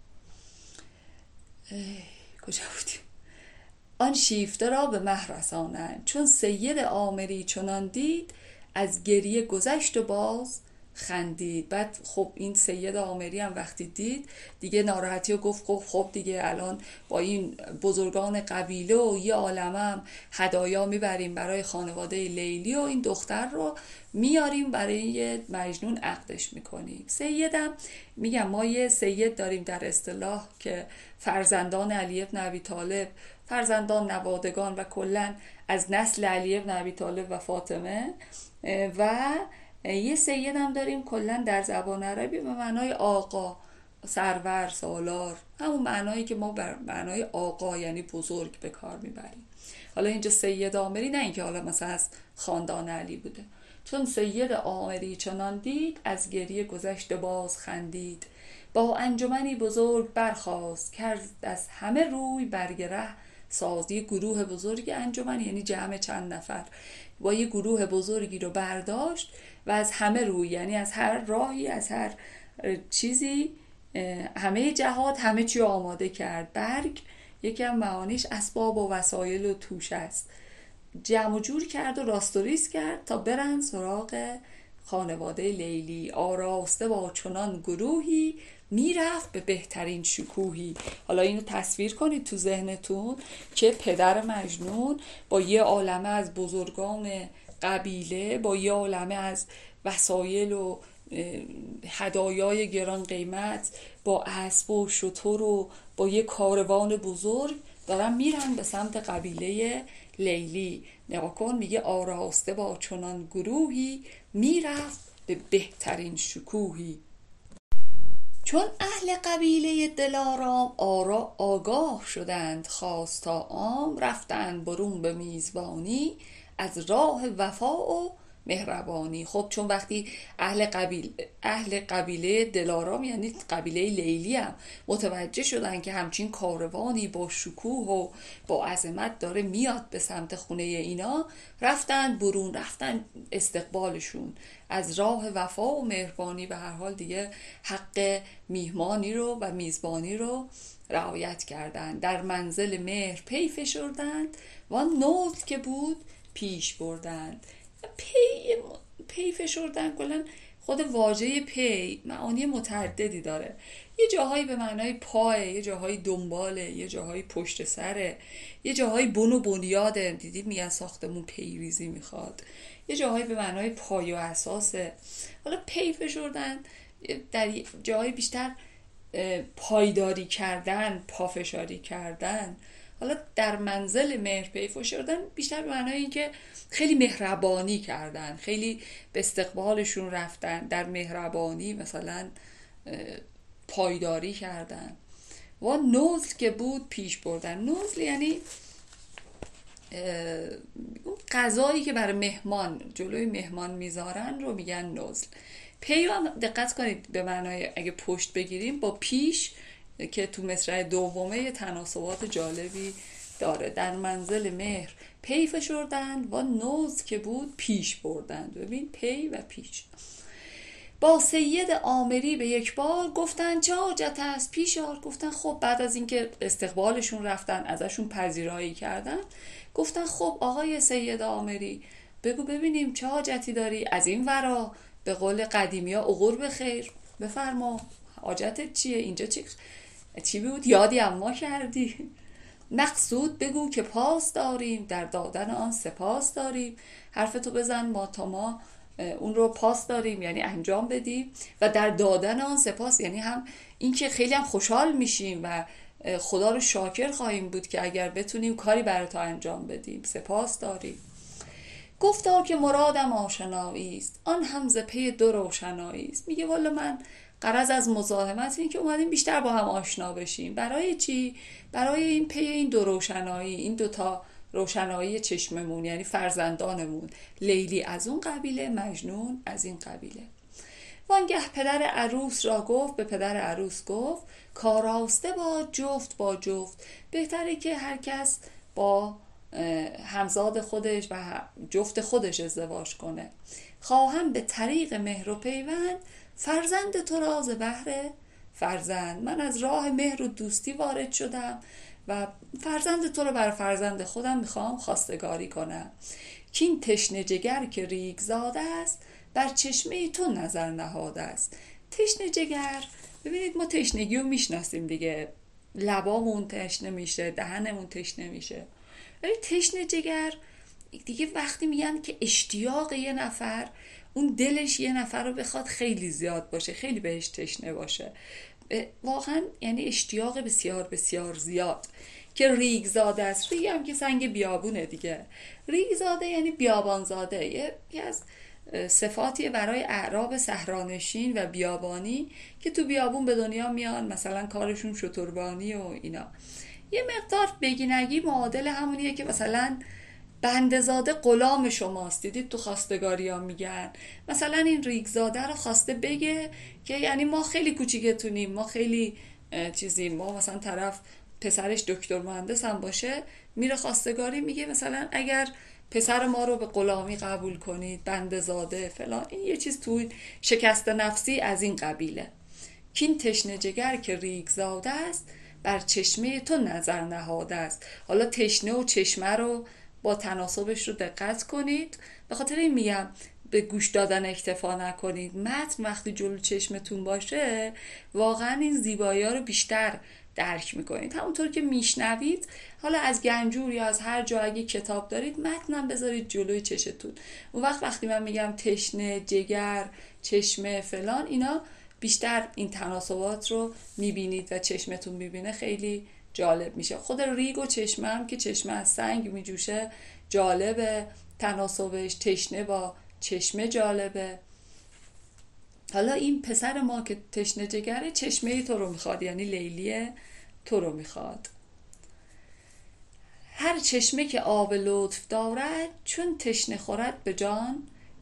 کجا بودیم؟ آن شیفته را به مه رسانند، چون سید آمری چنان دید، از گریه گذشت و باز خندید. بعد خب این سید آمری هم وقتی دید دیگه ناراحتی و گفت خب دیگه الان با این بزرگان قبیله و یه عالمه هم هدایا میبریم برای خانواده لیلی و این دختر رو میاریم برای مجنون عقدش میکنیم. سیدم میگم ما یه سید داریم در اصطلاح که فرزندان علی بن ابی طالب، فرزندان نوادگان و کلن از نسل علی بن ابی طالب و فاطمه، و یه سید هم داریم کلن در زبان عربی به معنای آقا، سرور، سالار، همون معنایی که ما بر معنای آقا یعنی بزرگ به کار میبریم. حالا اینجا سید آمری نه اینکه حالا مثلا از خاندان علی بوده. چون سید آمری چنان دید، از گریه گذشت باز خندید. با انجمنی بزرگ برخاست، کرد از همه روی برگره سازی. گروه بزرگ انجمن یعنی جمع چند نفر، با یه گروه بزرگی رو برداشت و از همه روی یعنی از هر راهی، از هر چیزی، همه جهات همه چی آماده کرد. برگ یکی از معانیش اسباب و وسایل و توش است. جمع و جور کرد و راست و ریز کرد تا برن سراغ خانواده لیلی. آراسته با چنان گروهی، میرفت به بهترین شکوهی. حالا اینو تصویر کنید تو ذهنتون که پدر مجنون با یه عالمه از بزرگان قبیله، با یه عالمه از وسایل و هدایای گران قیمت، با اسب و شتر و با یه کاروان بزرگ دارن میرن به سمت قبیله لیلی. نگاه کن، میگه آراسته با چنان گروهی، میرفت به بهترین شکوهی. چون اهل قبیله دلارام آگاه شدند خواست تا عام، رفتند برون به میزبانی از راه وفا و مهربانی. خب چون وقتی اهل قبیله دلارام یعنی قبیله لیلی هم متوجه شدن که همچین کاروانی با شکوه و با عظمت داره میاد به سمت خونه اینا، رفتن برون، رفتن استقبالشون از راه وفا و مهربانی. به هر حال دیگه حق میهمانی رو و میزبانی رو رعایت کردند. در منزل مهر پی فشردند و نوز که بود پیش بردند. پی فشردن کلا خود واژه پی معانی متعددی داره. یه جاهایی به معنای پای، یه جاهایی دنباله، یه جاهایی پشت سره، یه جاهایی بن و بنیاده، دیدید میگن ساختمون پیریزی میخواد، یه جاهایی به معنای پای و اساسه. حالا پی فشردن در جاهایی بیشتر پایداری کردن، پافشاری کردن. حالا در منزل مهر پی فشردن بیشتر به معنای این که خیلی مهربانی کردن، خیلی به استقبالشون رفتن، در مهربانی مثلا پایداری کردن. و نزل که بود پیش بردن. نزل یعنی اون غذایی که برای مهمان جلوی مهمان میذارن رو میگن نزل. پی هم دقت کنید به معنای اگه پشت بگیریم با پیش که تو مصرع دومه تناسبات جالبی داره. در منزل مهر پی فشردند و نوز که بود پیش بردند. ببین پی و پیش. با سید آمری به یک بار گفتن چه حاجت است پیش آر. گفتن خب بعد از اینکه استقبالشون رفتن، ازشون پذیرایی کردن، گفتن خب آقای سید آمری بگو ببینیم چه حاجتی داری، از این ورا به قول قدیمی ها عقور بخیر، بفرما حاجتت چیه، اینجا چی بود، یادی اما کردی. مقصود بگو که پاس داریم، در دادن آن سپاس داریم. حرفتو بزن ما اون رو پاس داریم یعنی انجام بدیم، و در دادن آن سپاس یعنی هم این که خیلی هم خوشحال میشیم و خدا رو شاکر خواهیم بود که اگر بتونیم کاری برای تو انجام بدیم، سپاس داریم. گفتا که مرادم آشنایی است، آن هم ز پی دو روشنایی است. میگه والا من غرض از مزاحمت این که اومدیم بیشتر با هم آشنا بشیم. برای چی؟ برای این پی این دو روشنایی، این دوتا روشنایی چشممون یعنی فرزندانمون، لیلی از اون قبیله، مجنون از این قبیله. وانگه پدر عروس را گفت، به پدر عروس گفت کاراسته با جفت. بهتره که هر کس با همزاد خودش و جفت خودش ازدواج کنه. خواهم به طریق مهر و پیوند فرزند تو را ز بهر فرزند. من از راه مهر و دوستی وارد شدم و فرزند تو رو بر فرزند خودم میخوام خواستگاری کنم. کین تشنه جگر که ریگ زاده است، بر چشمه تو نظر نهاده است. تشنه جگر، ببینید ما تشنگی رو میشناسیم دیگه، لبامون تشنه میشه، دهنمون تشنه میشه. ولی تشنه جگر دیگه وقتی میگن که اشتیاق یه نفر، اون دلش یه نفر رو بخواد خیلی زیاد باشه، خیلی بهش تشنه باشه، واقعا یعنی اشتیاق بسیار بسیار زیاد. که ریگ زاده است، ریگ هم که سنگ بیابونه دیگه، ریگ زاده یعنی بیابان زاده. یکی از صفاتیه برای اعراب صحرانشین و بیابانی که تو بیابون به دنیا میان، مثلا کارشون شتربانی و اینا. یه مقدار بگینگی معادل همونیه که مثلا بندزاده غلام شماست. دیدید تو خواستگاری ها میگن مثلا این ریگزاده رو خواسته بگه که یعنی ما خیلی کوچیکتونیم، ما خیلی چیزیم، ما مثلا طرف پسرش دکتر مهندس هم باشه میره خواستگاری میگه مثلا اگر پسر ما رو به غلامی قبول کنید بندزاده فلان. این یه چیز توی شکست نفسی از این قبیله. کین تشنه جگر که ریگزاده است، بر چشمه تو نظر نهاده است. حالا تشنه و چشمه رو با تناسبش رو دقت کنید. به خاطر این میگم به گوش دادن اکتفا نکنید. متن وقتی جلو چشمتون باشه واقعا این زیبایی ها رو بیشتر درک میکنید. همونطور که میشنوید، حالا از گنجور یا از هر جا اگه کتاب دارید متنم بذارید جلوی چشتون. اون وقتی من میگم تشنه، جگر، چشمه فلان، اینا بیشتر این تناسبات رو میبینید و چشمتون میبینه، خیلی جالب میشه. خود ریگ و چشمه هم که چشمه از سنگ میجوشه جالبه تناسبش، تشنه با چشمه جالبه. حالا این پسر ما که تشنه جگره چشمه تو رو میخواد، یعنی لیلی تو رو میخواد. هر چشمه که آب لطف دارد، چون تشنه خورد به جان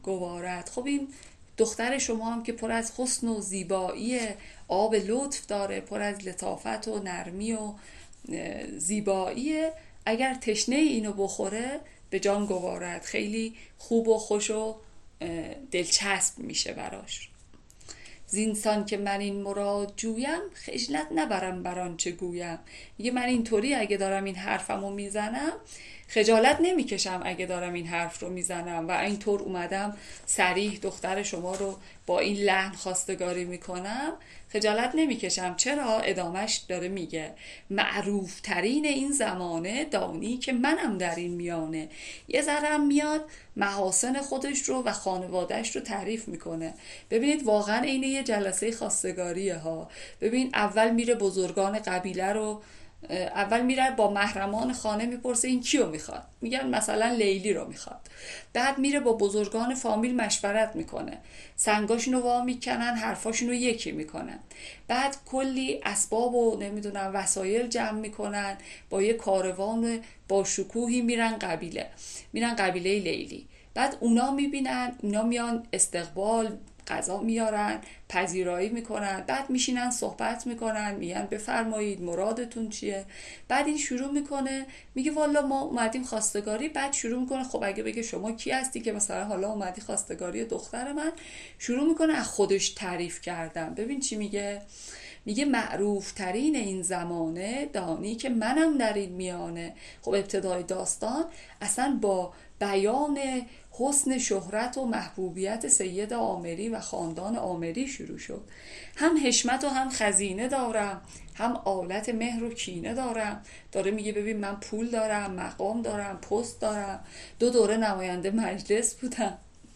گوارد. خب این دختر شما هم که پر از حسن و زیبایی، آب لطف داره، پر از لطافت و نرمی و زیباییه، اگر تشنه اینو بخوره به جان گوارد. خیلی خوب و خوش و دلچسب میشه براش. زینسان که من این مراد جویم، خجلت نبرم بران چه گویم. میگه من اینطوری اگه دارم این حرفمو میزنم، خجالت نمیکشم اگه دارم این حرف رو میزنم و اینطور اومدم صریح دختر شما رو با این لحن خواستگاری میکنم، خجالت نمیکشم. چرا؟ ادامش داره میگه معروف ترین این زمانه، دانی که منم در این میانه. یه ذرم میاد محاسن خودش رو و خانوادهش رو تعریف میکنه. ببینید واقعا اینه یه جلسه خواستگاریه ها. ببین اول میره بزرگان قبیله رو، اول میره با محرمان خانه میپرسه این کیو میخواد، میگن مثلا لیلی رو میخواد. بعد میره با بزرگان فامیل مشورت میکنه، سنگاشونو وا میکنن، حرفاشونو یکی میکنن. بعد کلی اسباب و نمیدونم وسایل جمع میکنن، با یه کاروان با شکوهی میرن قبیله لیلی. بعد اونا میبینن، اونا میان استقبال، غذا میارن، پذیرایی میکنن، بعد میشینن صحبت میکنن، میگن بفرمایید مرادتون چیه. بعد این شروع میکنه میگه والا ما اومدیم خواستگاری. بعد شروع میکنه خب اگه بگه شما کی هستی که مثلا حالا اومدی خواستگاری دختر من، شروع میکنه از خودش تعریف کردن. ببین چی میگه، میگه معروف ترین این زمانه، دانی که منم در این میانه. خب ابتدای داستان اصلا با بیان حسن شهرت و محبوبیت سید آمری و خاندان آمری شروع شد. هم حشمت و هم خزینه دارم، هم آلت مهر و کینه دارم. داره میگه ببین من پول دارم، مقام دارم، پست دارم، 2 دوره نماینده مجلس بودم،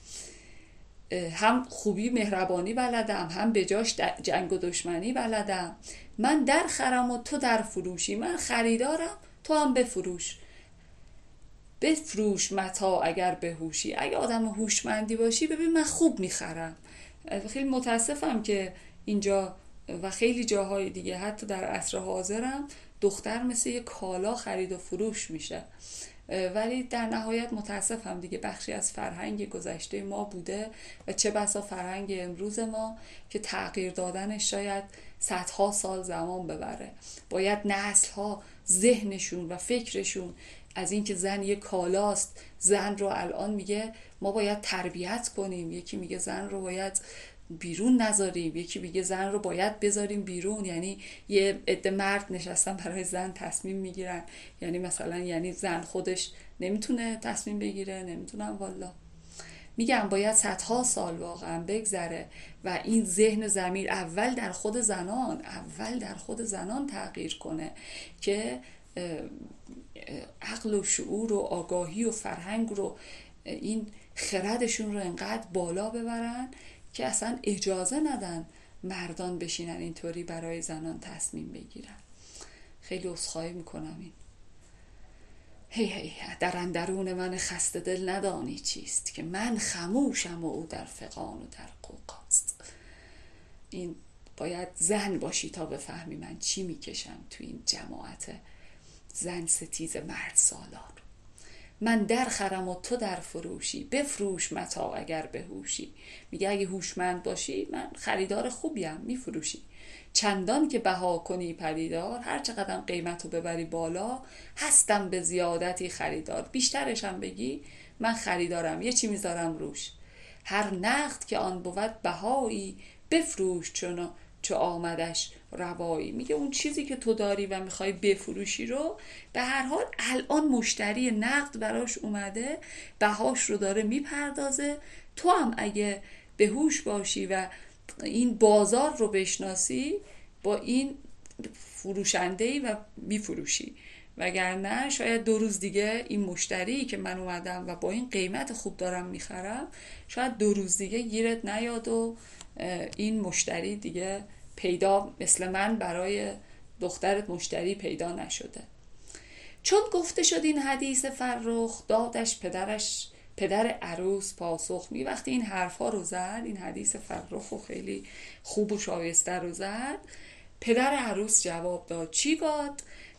هم خوبی مهربانی بلدم، هم به جاش جنگ و دشمنی بلدم. من در خرم و تو در فروشی، من خریدارم تو هم بفروش متاع اگر بهوشی. اگه آدم هوشمندی باشی ببین من خوب میخرم. خیلی متاسفم که اینجا و خیلی جاهای دیگه حتی در عصر حاضرم دختر مثل یه کالا خرید و فروش میشه. ولی در نهایت متاسفم دیگه، بخشی از فرهنگ گذشته ما بوده و چه بسا فرهنگ امروز ما که تغییر دادنش شاید صدها سال زمان ببره. باید نسل‌ها ذهنشون و فکرشون از اینکه زن یک کالاست، زن رو الان میگه ما باید تربیت کنیم، یکی میگه زن رو باید بیرون نذاریم، یکی میگه زن رو باید بذاریم بیرون. یعنی یه عده مرد نشستن برای زن تصمیم میگیرن، یعنی مثلا یعنی زن خودش نمیتونه تصمیم بگیره. نمیتونم والا. میگم باید صدها سال واقعا بگذره و این ذهن ضمیر اول در خود زنان تغییر کنه که عقل و شعور و آگاهی و فرهنگ رو، این خردشون رو انقدر بالا ببرن که اصلا اجازه ندن مردان بشینن اینطوری برای زنان تصمیم بگیرن. خیلی عذرخواهی میکنم. این هی در اندرون من خسته دل ندانی چیست، که من خموشم و او در فغان و در قوقاست. این باید زن باشی تا بفهمی من چی میکشم تو این جماعت زن ستیز مرد سالار. من در خرم و تو در فروشی، بفروش متاع اگر بهوشی. میگه اگه هوشمند باشی من خریدار خوبیم، میفروشی. چندان که بها کنی پدیدار، هر چقدر قیمتو ببری بالا، هستم به زیادتی خریدار. بیشترشم بگی من خریدارم، یه چی میذارم روش. هر نقد که آن بود بهایی، بفروش چو آمدش روایی. میگه اون چیزی که تو داری و میخوای بفروشی رو به هر حال الان مشتری نقد براش اومده، بهاش رو داره میپردازه. تو هم اگه به هوش باشی و این بازار رو بشناسی، با این فروشنده‌ای و میفروشی. وگرنه شاید 2 روز دیگه این مشتری که من اومدم و با این قیمت خوب دارم میخرم، شاید 2 روز دیگه گیرت نیاد و این مشتری دیگه پیدا، مثل من برای دخترت مشتری پیدا نشده. چون گفته شد این حدیث فرخ، دادش پدر عروس پاسخ. می وقتی این حرفا رو زد، این حدیث فرخ رو خیلی خوب و شایسته رو زد، پدر عروس جواب داد. چی گفت؟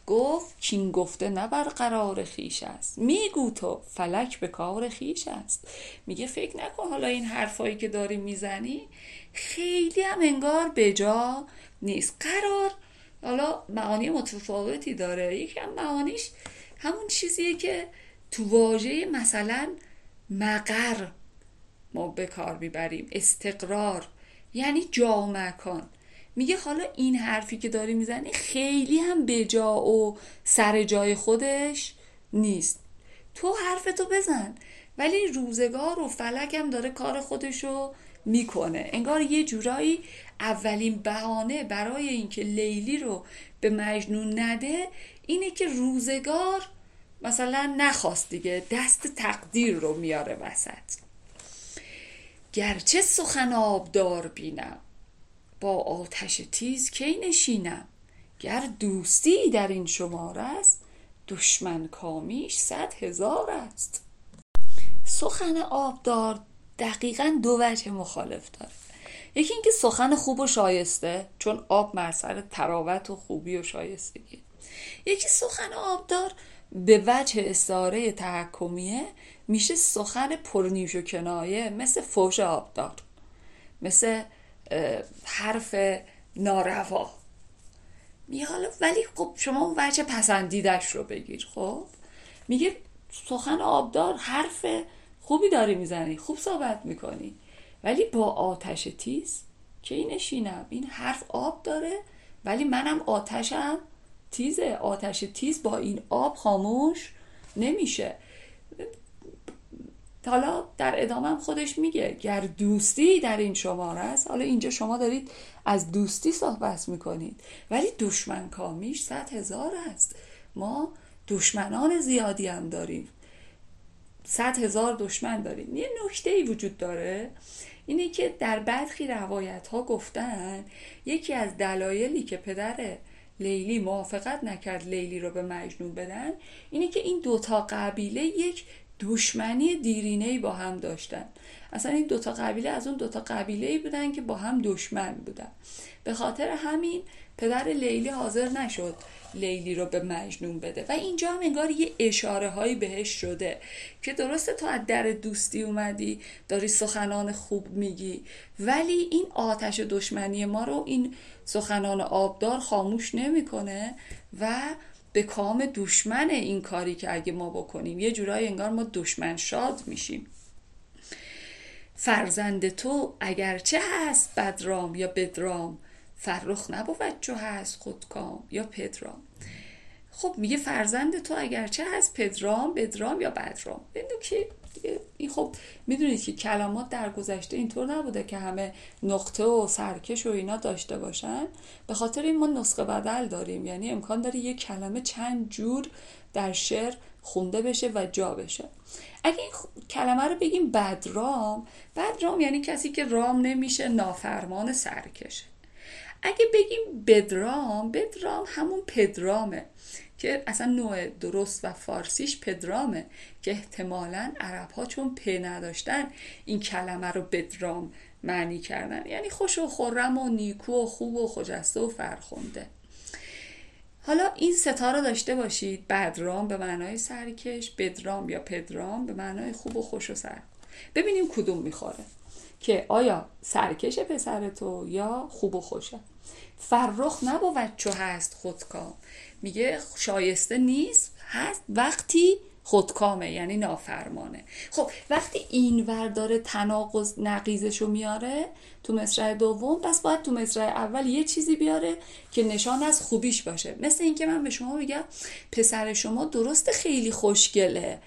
گفت کین گفته نه بر قرار خیش است، میگو تو فلک به کار خیش است. میگه فکر نکن حالا این حرفایی که داری میزنی خیلی هم انگار به جا نیست. قرار حالا معانی متفاوتی داره. یکی هم معانیش همون چیزیه که تو واژه مثلا مقر ما به کار میبریم، استقرار یعنی جا و مکان. میگه حالا این حرفی که داری میزنی خیلی هم به جا و سر جای خودش نیست. تو حرفتو بزن، ولی روزگار و فلک هم داره کار خودشو میکنه. انگار یه جورایی اولین بهانه برای اینکه لیلی رو به مجنون نده اینه که روزگار مثلا نخواست دیگه، دست تقدیر رو میاره وسط. گرچه سخن آبدار بینم، با آتش تیز کی نشینم. گر دوستی در این شمار است، دشمن کامیش 100,000 است. سخن آبدار دقیقاً دو وجه مخالف داره. یکی اینکه سخن خوب و شایسته، چون آب مرسر تراوت و خوبی و شایستگی. یکی سخن آبدار به وجه استعاره تحکمیه میشه سخن پرنیش و کنایه، مثل فوش آبدار، مثل حرف ناروا. حالا ولی خب شما وجه پسندیدش رو بگیر. خب میگه سخن آبدار حرف خوبی داری میزنی، خوب صحبت میکنی، ولی با آتش تیز کی نشینم. این حرف آب داره ولی منم آتشم تیزه. آتش تیز با این آب خاموش نمیشه. حالا در ادامه هم خودش میگه گر دوستی در این شمار است. حالا اینجا شما دارید از دوستی صحبت میکنید، ولی دشمن کامیش 100,000 است. ما دشمنان زیادی هم داریم، 100,000 دشمن داریم. یه نکته‌ای وجود داره، اینه که در برخی روایت ها گفتن یکی از دلایلی که پدر لیلی موافقت نکرد لیلی رو به مجنون بدن اینه که این دوتا قبیله یک دشمنی دیرینه‌ای با هم داشتن. اصلا این دوتا قبیله از اون دوتا قبیله‌ای بودن که با هم دشمن بودن. به خاطر همین پدر لیلی حاضر نشد لیلی رو به مجنون بده. و اینجا هم انگار یه اشاره هایی بهش شده که درسته تو از در دوستی اومدی داری سخنان خوب میگی، ولی این آتش دشمنی ما رو این سخنان آبدار خاموش نمیکنه و به کام دشمن این کاری که اگه ما بکنیم یه جورایی انگار ما دشمن شاد میشیم. فرزند تو اگرچه هست بدرام یا بدرام، فرخ نبود چو هست خودکام یا پدرام. خب میگه فرزند تو اگرچه هست پدرام، بدرام یا بدرام. این خب میدونید که کلمات در گذشته اینطور نبوده که همه نقطه و سرکش و اینا داشته باشن. به خاطر این ما نسخه بدل داریم، یعنی امکان داره یک کلمه چند جور در شعر خونده بشه و جا بشه. اگه این کلمه رو بگیم بدرام، بدرام یعنی کسی که رام نمیشه، نافرمان، سرکشه. اگه بگیم بدرام، بدرام همون پدرامه که اصلا نوع درست و فارسیش پدرامه که احتمالاً عرب ها چون پ نداشتن این کلمه رو بدرام معنی کردن، یعنی خوش و خرم و نیکو و خوب و خجسته و فرخنده. حالا این ستا رو داشته باشید، بدرام به معنای سرکش، بدرام یا پدرام به معنای خوب و خوش و سر. ببینیم کدوم میخوره که آیا سرکش پسر تو یا خوب و خوشه. فرخ نبود چو هست خودکام، میگه شایسته نیست هست وقتی خودکامه، یعنی نافرمانه. خب وقتی این ور داره تناقض نقیضشو میاره تو مصرع دوم، پس باید تو مصرع اول یه چیزی بیاره که نشان از خوبیش باشه. مثل این که من به شما بگم پسر شما درست خیلی خوشگله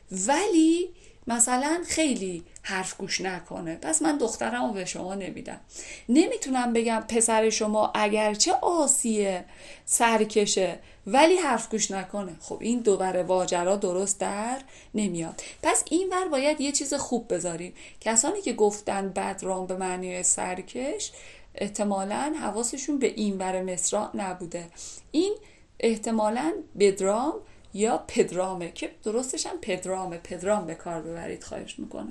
ولی مثلا خیلی حرف گوش نکنه، پس من دخترمو به شما نمیدم. نمیتونم بگم پسر شما اگرچه عاصیه، سرکشه، ولی حرف گوش نکنه. خب این دوباره واجرا درست در نمیاد. پس این ور باید یه چیز خوب بذاریم. کسانی که گفتن بدرام به معنی سرکش احتمالاً حواسشون به این ور مصرع نبوده. این احتمالاً بدرام یا پدرامه که درستش هم پدرامه. پدرام به کار ببرید خواهش میکنه.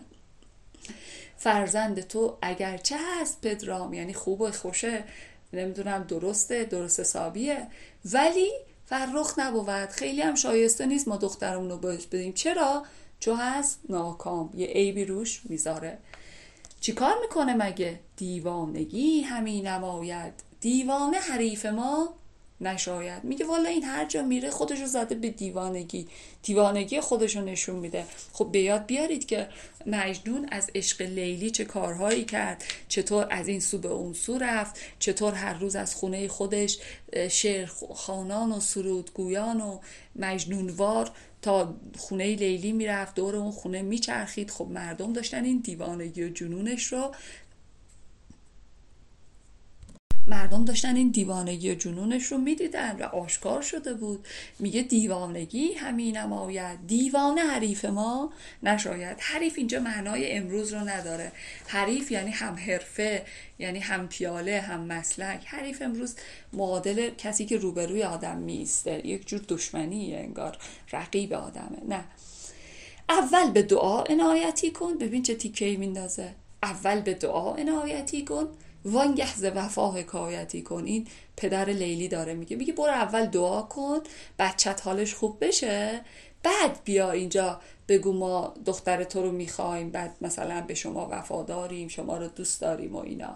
فرزند تو اگرچه هست پدرام، یعنی خوب و خوشه، نمیدونم درست حسابیه، ولی فرخ نبود، خیلی هم شایسته نیست ما دخترمون رو بهش بدیم. چرا؟ چون هست ناکام، یه عیبی روش میذاره. چی کار میکنه مگه؟ دیوانگی همی نماید، دیوانه حریف ما نشاید. میگه والا این هر جا میره خودشو زده به دیوانگی، دیوانگی خودشو نشون میده. خب به یاد بیارید که مجنون از عشق لیلی چه کارهایی کرد، چطور از این سو به اون سو رفت، چطور هر روز از خونه خودش شعر خوانان و سرودگویان و مجنونوار تا خونه لیلی میرفت، دور اون خونه میچرخید. خب مردم داشتن این دیوانگی و جنونش رو میدیدن و آشکار شده بود. میگه دیوانگی همی نماید، دیوانه حریف ما نشاید. حریف اینجا معنای امروز رو نداره. حریف یعنی هم حرفه، یعنی هم پیاله، هم مسلک. حریف امروز معادل کسی که روبروی آدم میسته، یک جور دشمنیه، انگار رقیب آدمه. نه، اول به دعا عنایتی کن. ببین چه تیکه‌ای میندازه. اول به دعا عنایتی کن، وانگه ز وفا حکایتی کن. این پدر لیلی داره میگه برو اول دعا کن بچت حالش خوب بشه، بعد بیا اینجا بگو ما دختر تو رو میخوایم، بعد مثلا به شما وفاداریم، شما رو دوست داریم و اینا.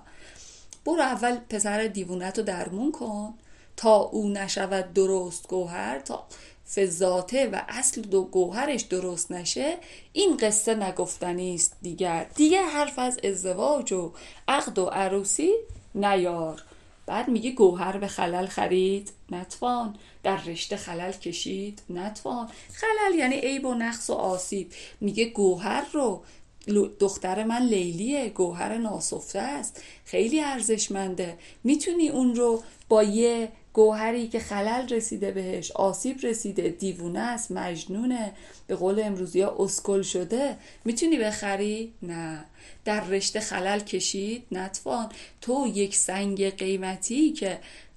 برو اول پسر دیوونت رو درمون کن تا او نشود درست گوهر، تا فضاته و اصل دو گوهرش درست نشه، این قصه نگفتنی است دیگر حرف از ازدواج و عقد و عروسی نیار. بعد میگه گوهر به خلل خرید نتوان، در رشته خلل کشید نتوان. خلل یعنی عیب و نقص و آسیب. میگه گوهر رو، دختر من لیلیه، گوهر ناسفته است، خیلی ارزشمنده، میتونی اون رو با یه گوهری که خلل رسیده بهش، آسیب رسیده، دیوونه است، مجنونه، به قول امروزی ها اسکل شده، میتونی بخری؟ نه. در رشته خلل کشید نتوان. تو یک سنگ قیمتی که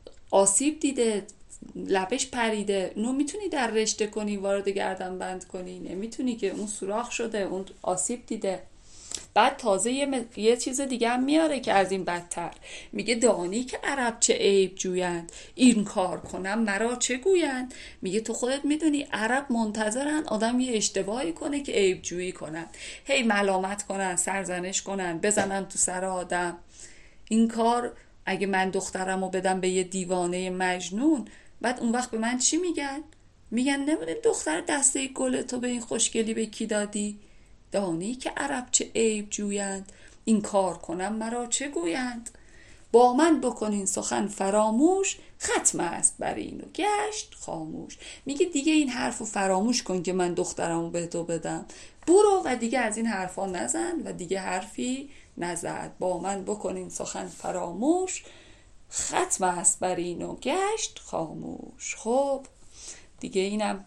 آسیب دیده، لبش پریده، نو میتونی در رشته کنی، وارد گردن بند کنی؟ نمیتونی که، اون سوراخ شده، اون آسیب دیده. بعد تازه یه چیز دیگه هم میاره که از این بدتر. میگه دانی که عرب چه عیب جویند، این کار کنم مرا چه گویند. میگه تو خودت میدونی عرب منتظرن آدم یه اشتباهی کنه که عیب جویی کنن، هی ملامت کنن، سرزنش کنن، بزنن تو سر آدم. این کار اگه من دخترمو بدم به یه دیوانه مجنون، بعد اون وقت به من چی میگن؟ میگن نمیدونی دختر دسته گل تو به این خوشگلی به کی دادی؟ دانی که عرب چه عیب جویند، این کار کنم مرا چه گویند. با من بکنین سخن فراموش، ختم است بر این و گشت خاموش. میگه دیگه این حرفو فراموش کن که من دخترمو به تو بدم، برو و دیگه از این حرفا نزن. و دیگه حرفی نزد. با من بکنین سخن فراموش، ختم است بر این و گشت خاموش. خب دیگه اینم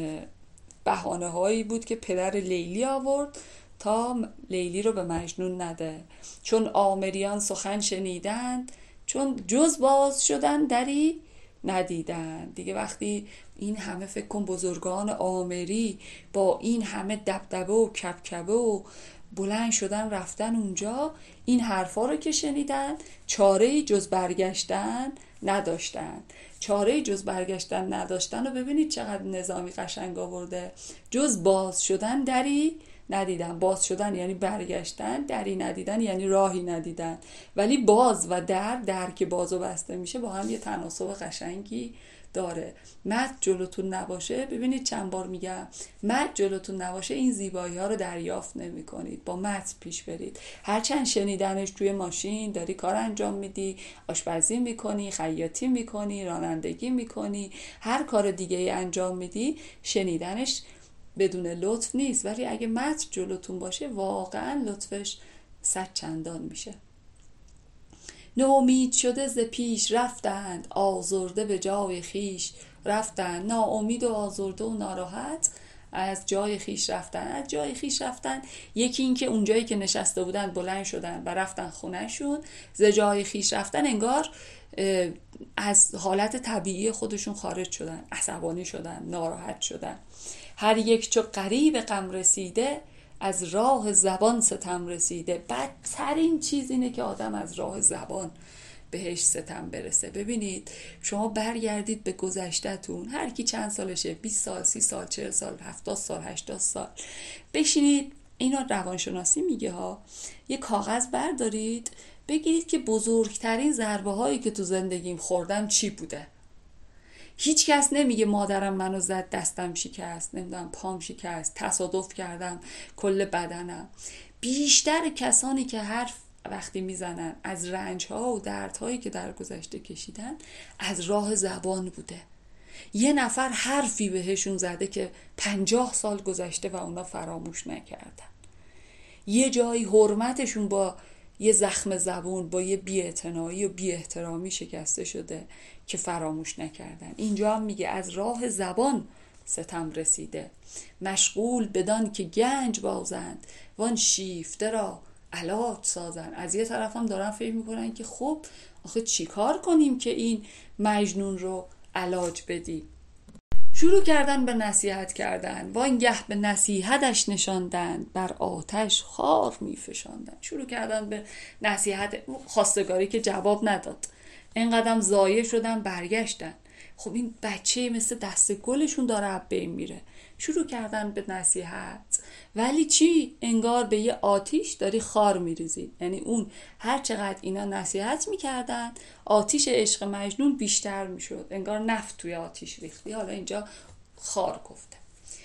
بهانه هایی بود که پدر لیلی آورد تا لیلی رو به مجنون نده. چون آمریان سخن شنیدند، چون جز باز شدن دری ندیدن. دیگه وقتی این همه فکر کن بزرگان آمری با این همه دبدبه و کبکبه و بلند شدن رفتن اونجا، این حرفا رو که شنیدن، چاره‌ای جز برگشتن نداشتن. چاره‌ای جز برگشتن نداشتن و ببینید چقدر نظامی قشنگ آورده. جز باز شدن دری ندیدن. باز شدن یعنی برگشتن، دری ندیدن یعنی راهی ندیدن. ولی باز و در که باز و بسته میشه با هم یه تناسب قشنگی داره. مد جلوتون نباشه، ببینید چند بار میگم، مد جلوتون نباشه این زیبایی ها رو دریافت نمی کنید. با مد پیش برید. هرچند شنیدنش توی ماشین داری کار انجام میدی، آشپزی میکنی، خیاطی میکنی، رانندگی میکنی، هر کار دیگه ای انجام میدی، شنیدنش بدون لطف نیست. ولی اگه مد جلوتون باشه واقعا لطفش 100 چندان میشه. ناامید شده ز پیش رفتند، آزرده به جای خیش رفتند. ناامید و آزرده و ناراحت از جای خیش رفتن. از جای خیش رفتن، یکی این که اونجایی که نشسته بودن بلند شدن و رفتن خونهشون. ز جای خیش رفتن انگار از حالت طبیعی خودشون خارج شدن، عصبانی شدن، ناراحت شدن. هر یک چو غریب غم رسیده، از راه زبان ستم رسیده. بدترین چیز اینه که آدم از راه زبان بهش ستم برسه. ببینید شما برگردید به گذشته‌تون، هر کی چند سالشه، 20 سال، 30 سال، 40 سال، 70 سال، 80 سال، بشینید، اینا روانشناسی میگه ها، یه کاغذ بردارید، بگیرید که بزرگترین ضربه هایی که تو زندگیم خوردم چی بوده. هیچ کس نمیگه مادرم منو زد دستم شکست، نمیدونم پام شکست، تصادف کردم کل بدنم. بیشتر کسانی که حرف وقتی میزنن از رنج‌ها و دردهایی که در گذشته کشیدن از راه زبان بوده. یه نفر حرفی بهشون زده که 50 سال گذشته و اونا فراموش نکردن. یه جایی حرمتشون با یه زخم زبون، با یه بی‌اعتنایی و بی‌احترامی شکسته شده که فراموش نکردن. اینجا هم میگه از راه زبان ستم رسیده، مشغول بدان که گنج بازند وان شیفته را علاج سازند. از یه طرف هم دارن فکر میکنن که خب آخه چی کار کنیم که این مجنون رو علاج بدیم. شروع کردن به نصیحت کردن، وانگه به نصیحتش نشاندند بر آتش خار میفشاندند. شروع کردن به نصیحت، خواستگاری که جواب نداد، اینقدر ضایع شدن برگشتن. خب این بچه مثل دست گلشون داره از بین میره. شروع کردن به نصیحت، ولی چی؟ انگار به یه آتیش داری خار میریزی. یعنی اون هر چقدر اینا نصیحت میکردن، آتیش عشق مجنون بیشتر میشد، انگار نفت توی آتیش ریختی. حالا اینجا خار گفته.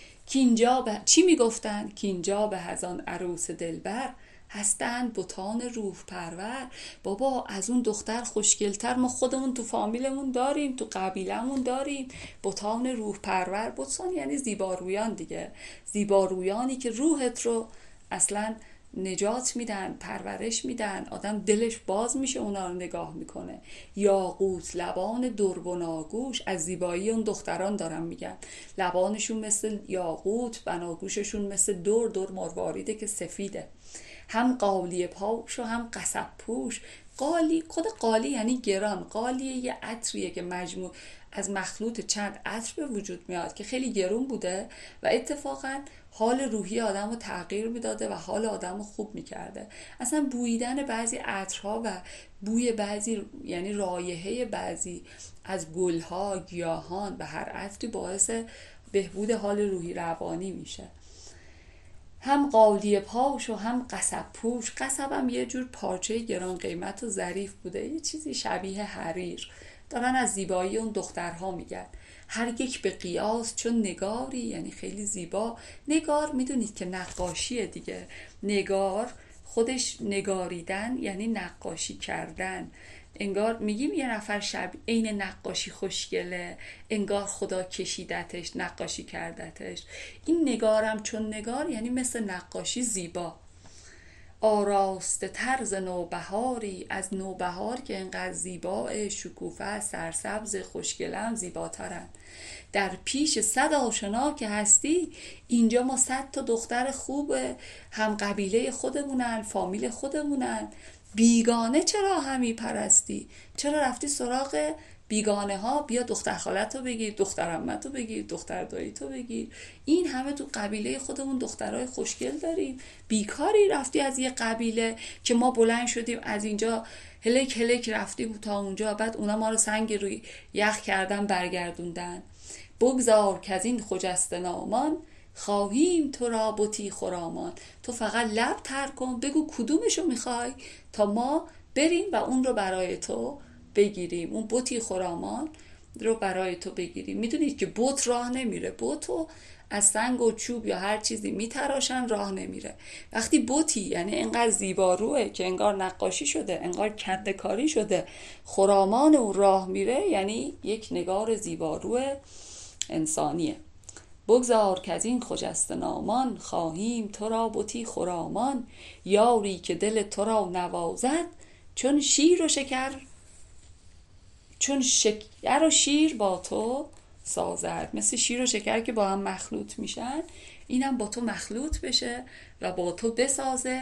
چی میگفتن؟ کینجا به هزان عروس دلبر هستند بتان روح پرور. بابا از اون دختر خوشگلتر ما خودمون تو فامیلمون داریم، تو قبیلمون داریم، بتان روح پرور. بتان یعنی زیبارویان دیگه، زیبارویانی که روحت رو اصلا نجات میدن، پرورش میدن، آدم دلش باز میشه اونا رو نگاه میکنه. یاقوت لبان دربناگوش، از زیبایی اون دختران دارم میگن، لبانشون مثل یاقوت، بناگوششون مثل دور مرواریده که سفیده. هم قالی پاش و هم قصب پوش. قالی، خود قالی یعنی گران، قالیه یه عطریه که مجموع از مخلوط چند عطر به وجود میاد که خیلی گرون بوده و اتفاقا حال روحی آدم رو تغییر میداده و حال آدم رو خوب میکرده. اصلا بویدن بعضی عطرها و بوی بعضی، یعنی رایحه بعضی از گلها، گیاهان و هر عطری باعث بهبود حال روحی روانی میشه. هم قالی پاش و هم قصب پوش. قصب هم یه جور پارچه گران قیمت و ظریف بوده، یه چیزی شبیه حریر. دارن از زیبایی اون دخترها میگن. هر یک به قیاس چون نگاری، یعنی خیلی زیبا. نگار میدونید که نقاشیه دیگه. نگار خودش نگاریدن یعنی نقاشی کردن. انگار میگیم یه نفر عین نقاشی خوشگله، انگار خدا کشیدتش، نقاشی کردتش. این نگارم چون نگار یعنی مثل نقاشی زیبا. آراسته طرز نوبهاری، از نوبهار که انقدر زیبا، شکوفه، سرسبز، خوشگلم، زیباترن. در پیش 100 آشنا که هستی، اینجا ما 100 تا دختر خوب هم قبیله خودمونن، فامیل خودمونن. بیگانه چرا همی پرستی؟ چرا رفتی سراغ بیگانه ها؟ بیا دختر خالتو بگیر، دختر عمتو بگیر، دختر داییتو بگیر. این همه تو قبیله خودمون دخترای خوشگل داریم. بیکاری رفتی از یه قبیله که ما بلند شدیم از اینجا هلک هلک رفتیم تا اونجا، بعد اونا ما رو سنگ روی یخ کردن برگردوندن. بگذار که از این خجسته نامان، خواهیم تو را بتی خرامان. تو فقط لب تر کن، بگو کدومشو میخوای تا ما بریم و اون رو برای تو بگیریم، اون بتی خرامان رو برای تو بگیریم. میدونید که بت راه نمیره، بتو از سنگ و چوب یا هر چیزی میتراشن، راه نمیره. وقتی بتی یعنی انقدر زیباروه که انگار نقاشی شده، انگار کنده کاری شده، خرامان اون راه میره، یعنی یک نگار زیبارو انسانیه. بگذار که از این خجسته نامان، خواهیم تو را بتی خرامان. یاری که دل تو را نوازد، چون شیر و شیر با تو سازد. مثل شیر و شکر که با هم مخلوط میشن، اینم با تو مخلوط بشه و با تو بسازه.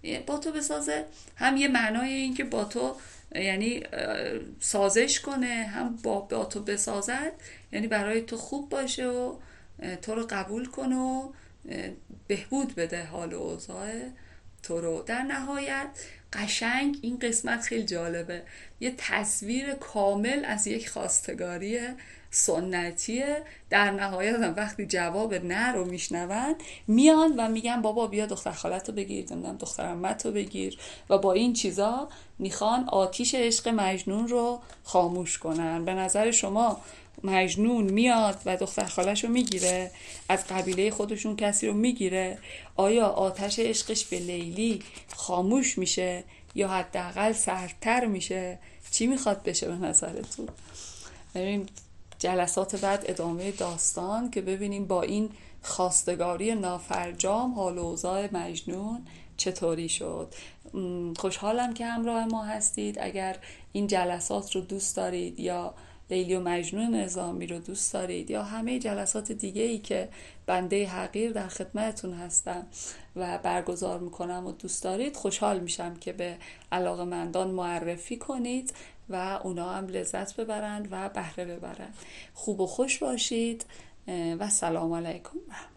هم یه معنای این که با تو یعنی سازش کنه، هم با تو بسازد یعنی برای تو خوب باشه و تو رو قبول کنه و بهبود بده حال و اوضاع تو رو. در نهایت قشنگ این قسمت خیلی جالبه، یه تصویر کامل از یک خواستگاری سنتیه. در نهایت هم وقتی جواب نه رو میشنون میان و میگن بابا بیا دختر خالتو بگیر، نمیدونم دختر عمتو بگیر، و با این چیزا میخوان آتیش عشق مجنون رو خاموش کنن. به نظر شما مجنون میاد و دختر خاله‌شو میگیره، از قبیله خودشون کسی رو میگیره؟ آیا آتش عشقش به لیلی خاموش میشه یا حداقل سردتر میشه؟ چی میخواد بشه به نظرتون؟ ببینیم جلسات بعد ادامه داستان که ببینیم با این خواستگاری نافرجام حال و اوضاع مجنون چطوری شد. خوشحالم که همراه ما هستید. اگر این جلسات رو دوست دارید یا لیلی و مجنون نظامی رو دوست دارید یا همه جلسات دیگه ای که بنده حقیر در خدمتتون هستم و برگزار میکنم و دوست دارید، خوشحال میشم که به علاقه‌مندان معرفی کنید و اونا هم لذت ببرند و بهره ببرند. خوب و خوش باشید و سلام علیکم.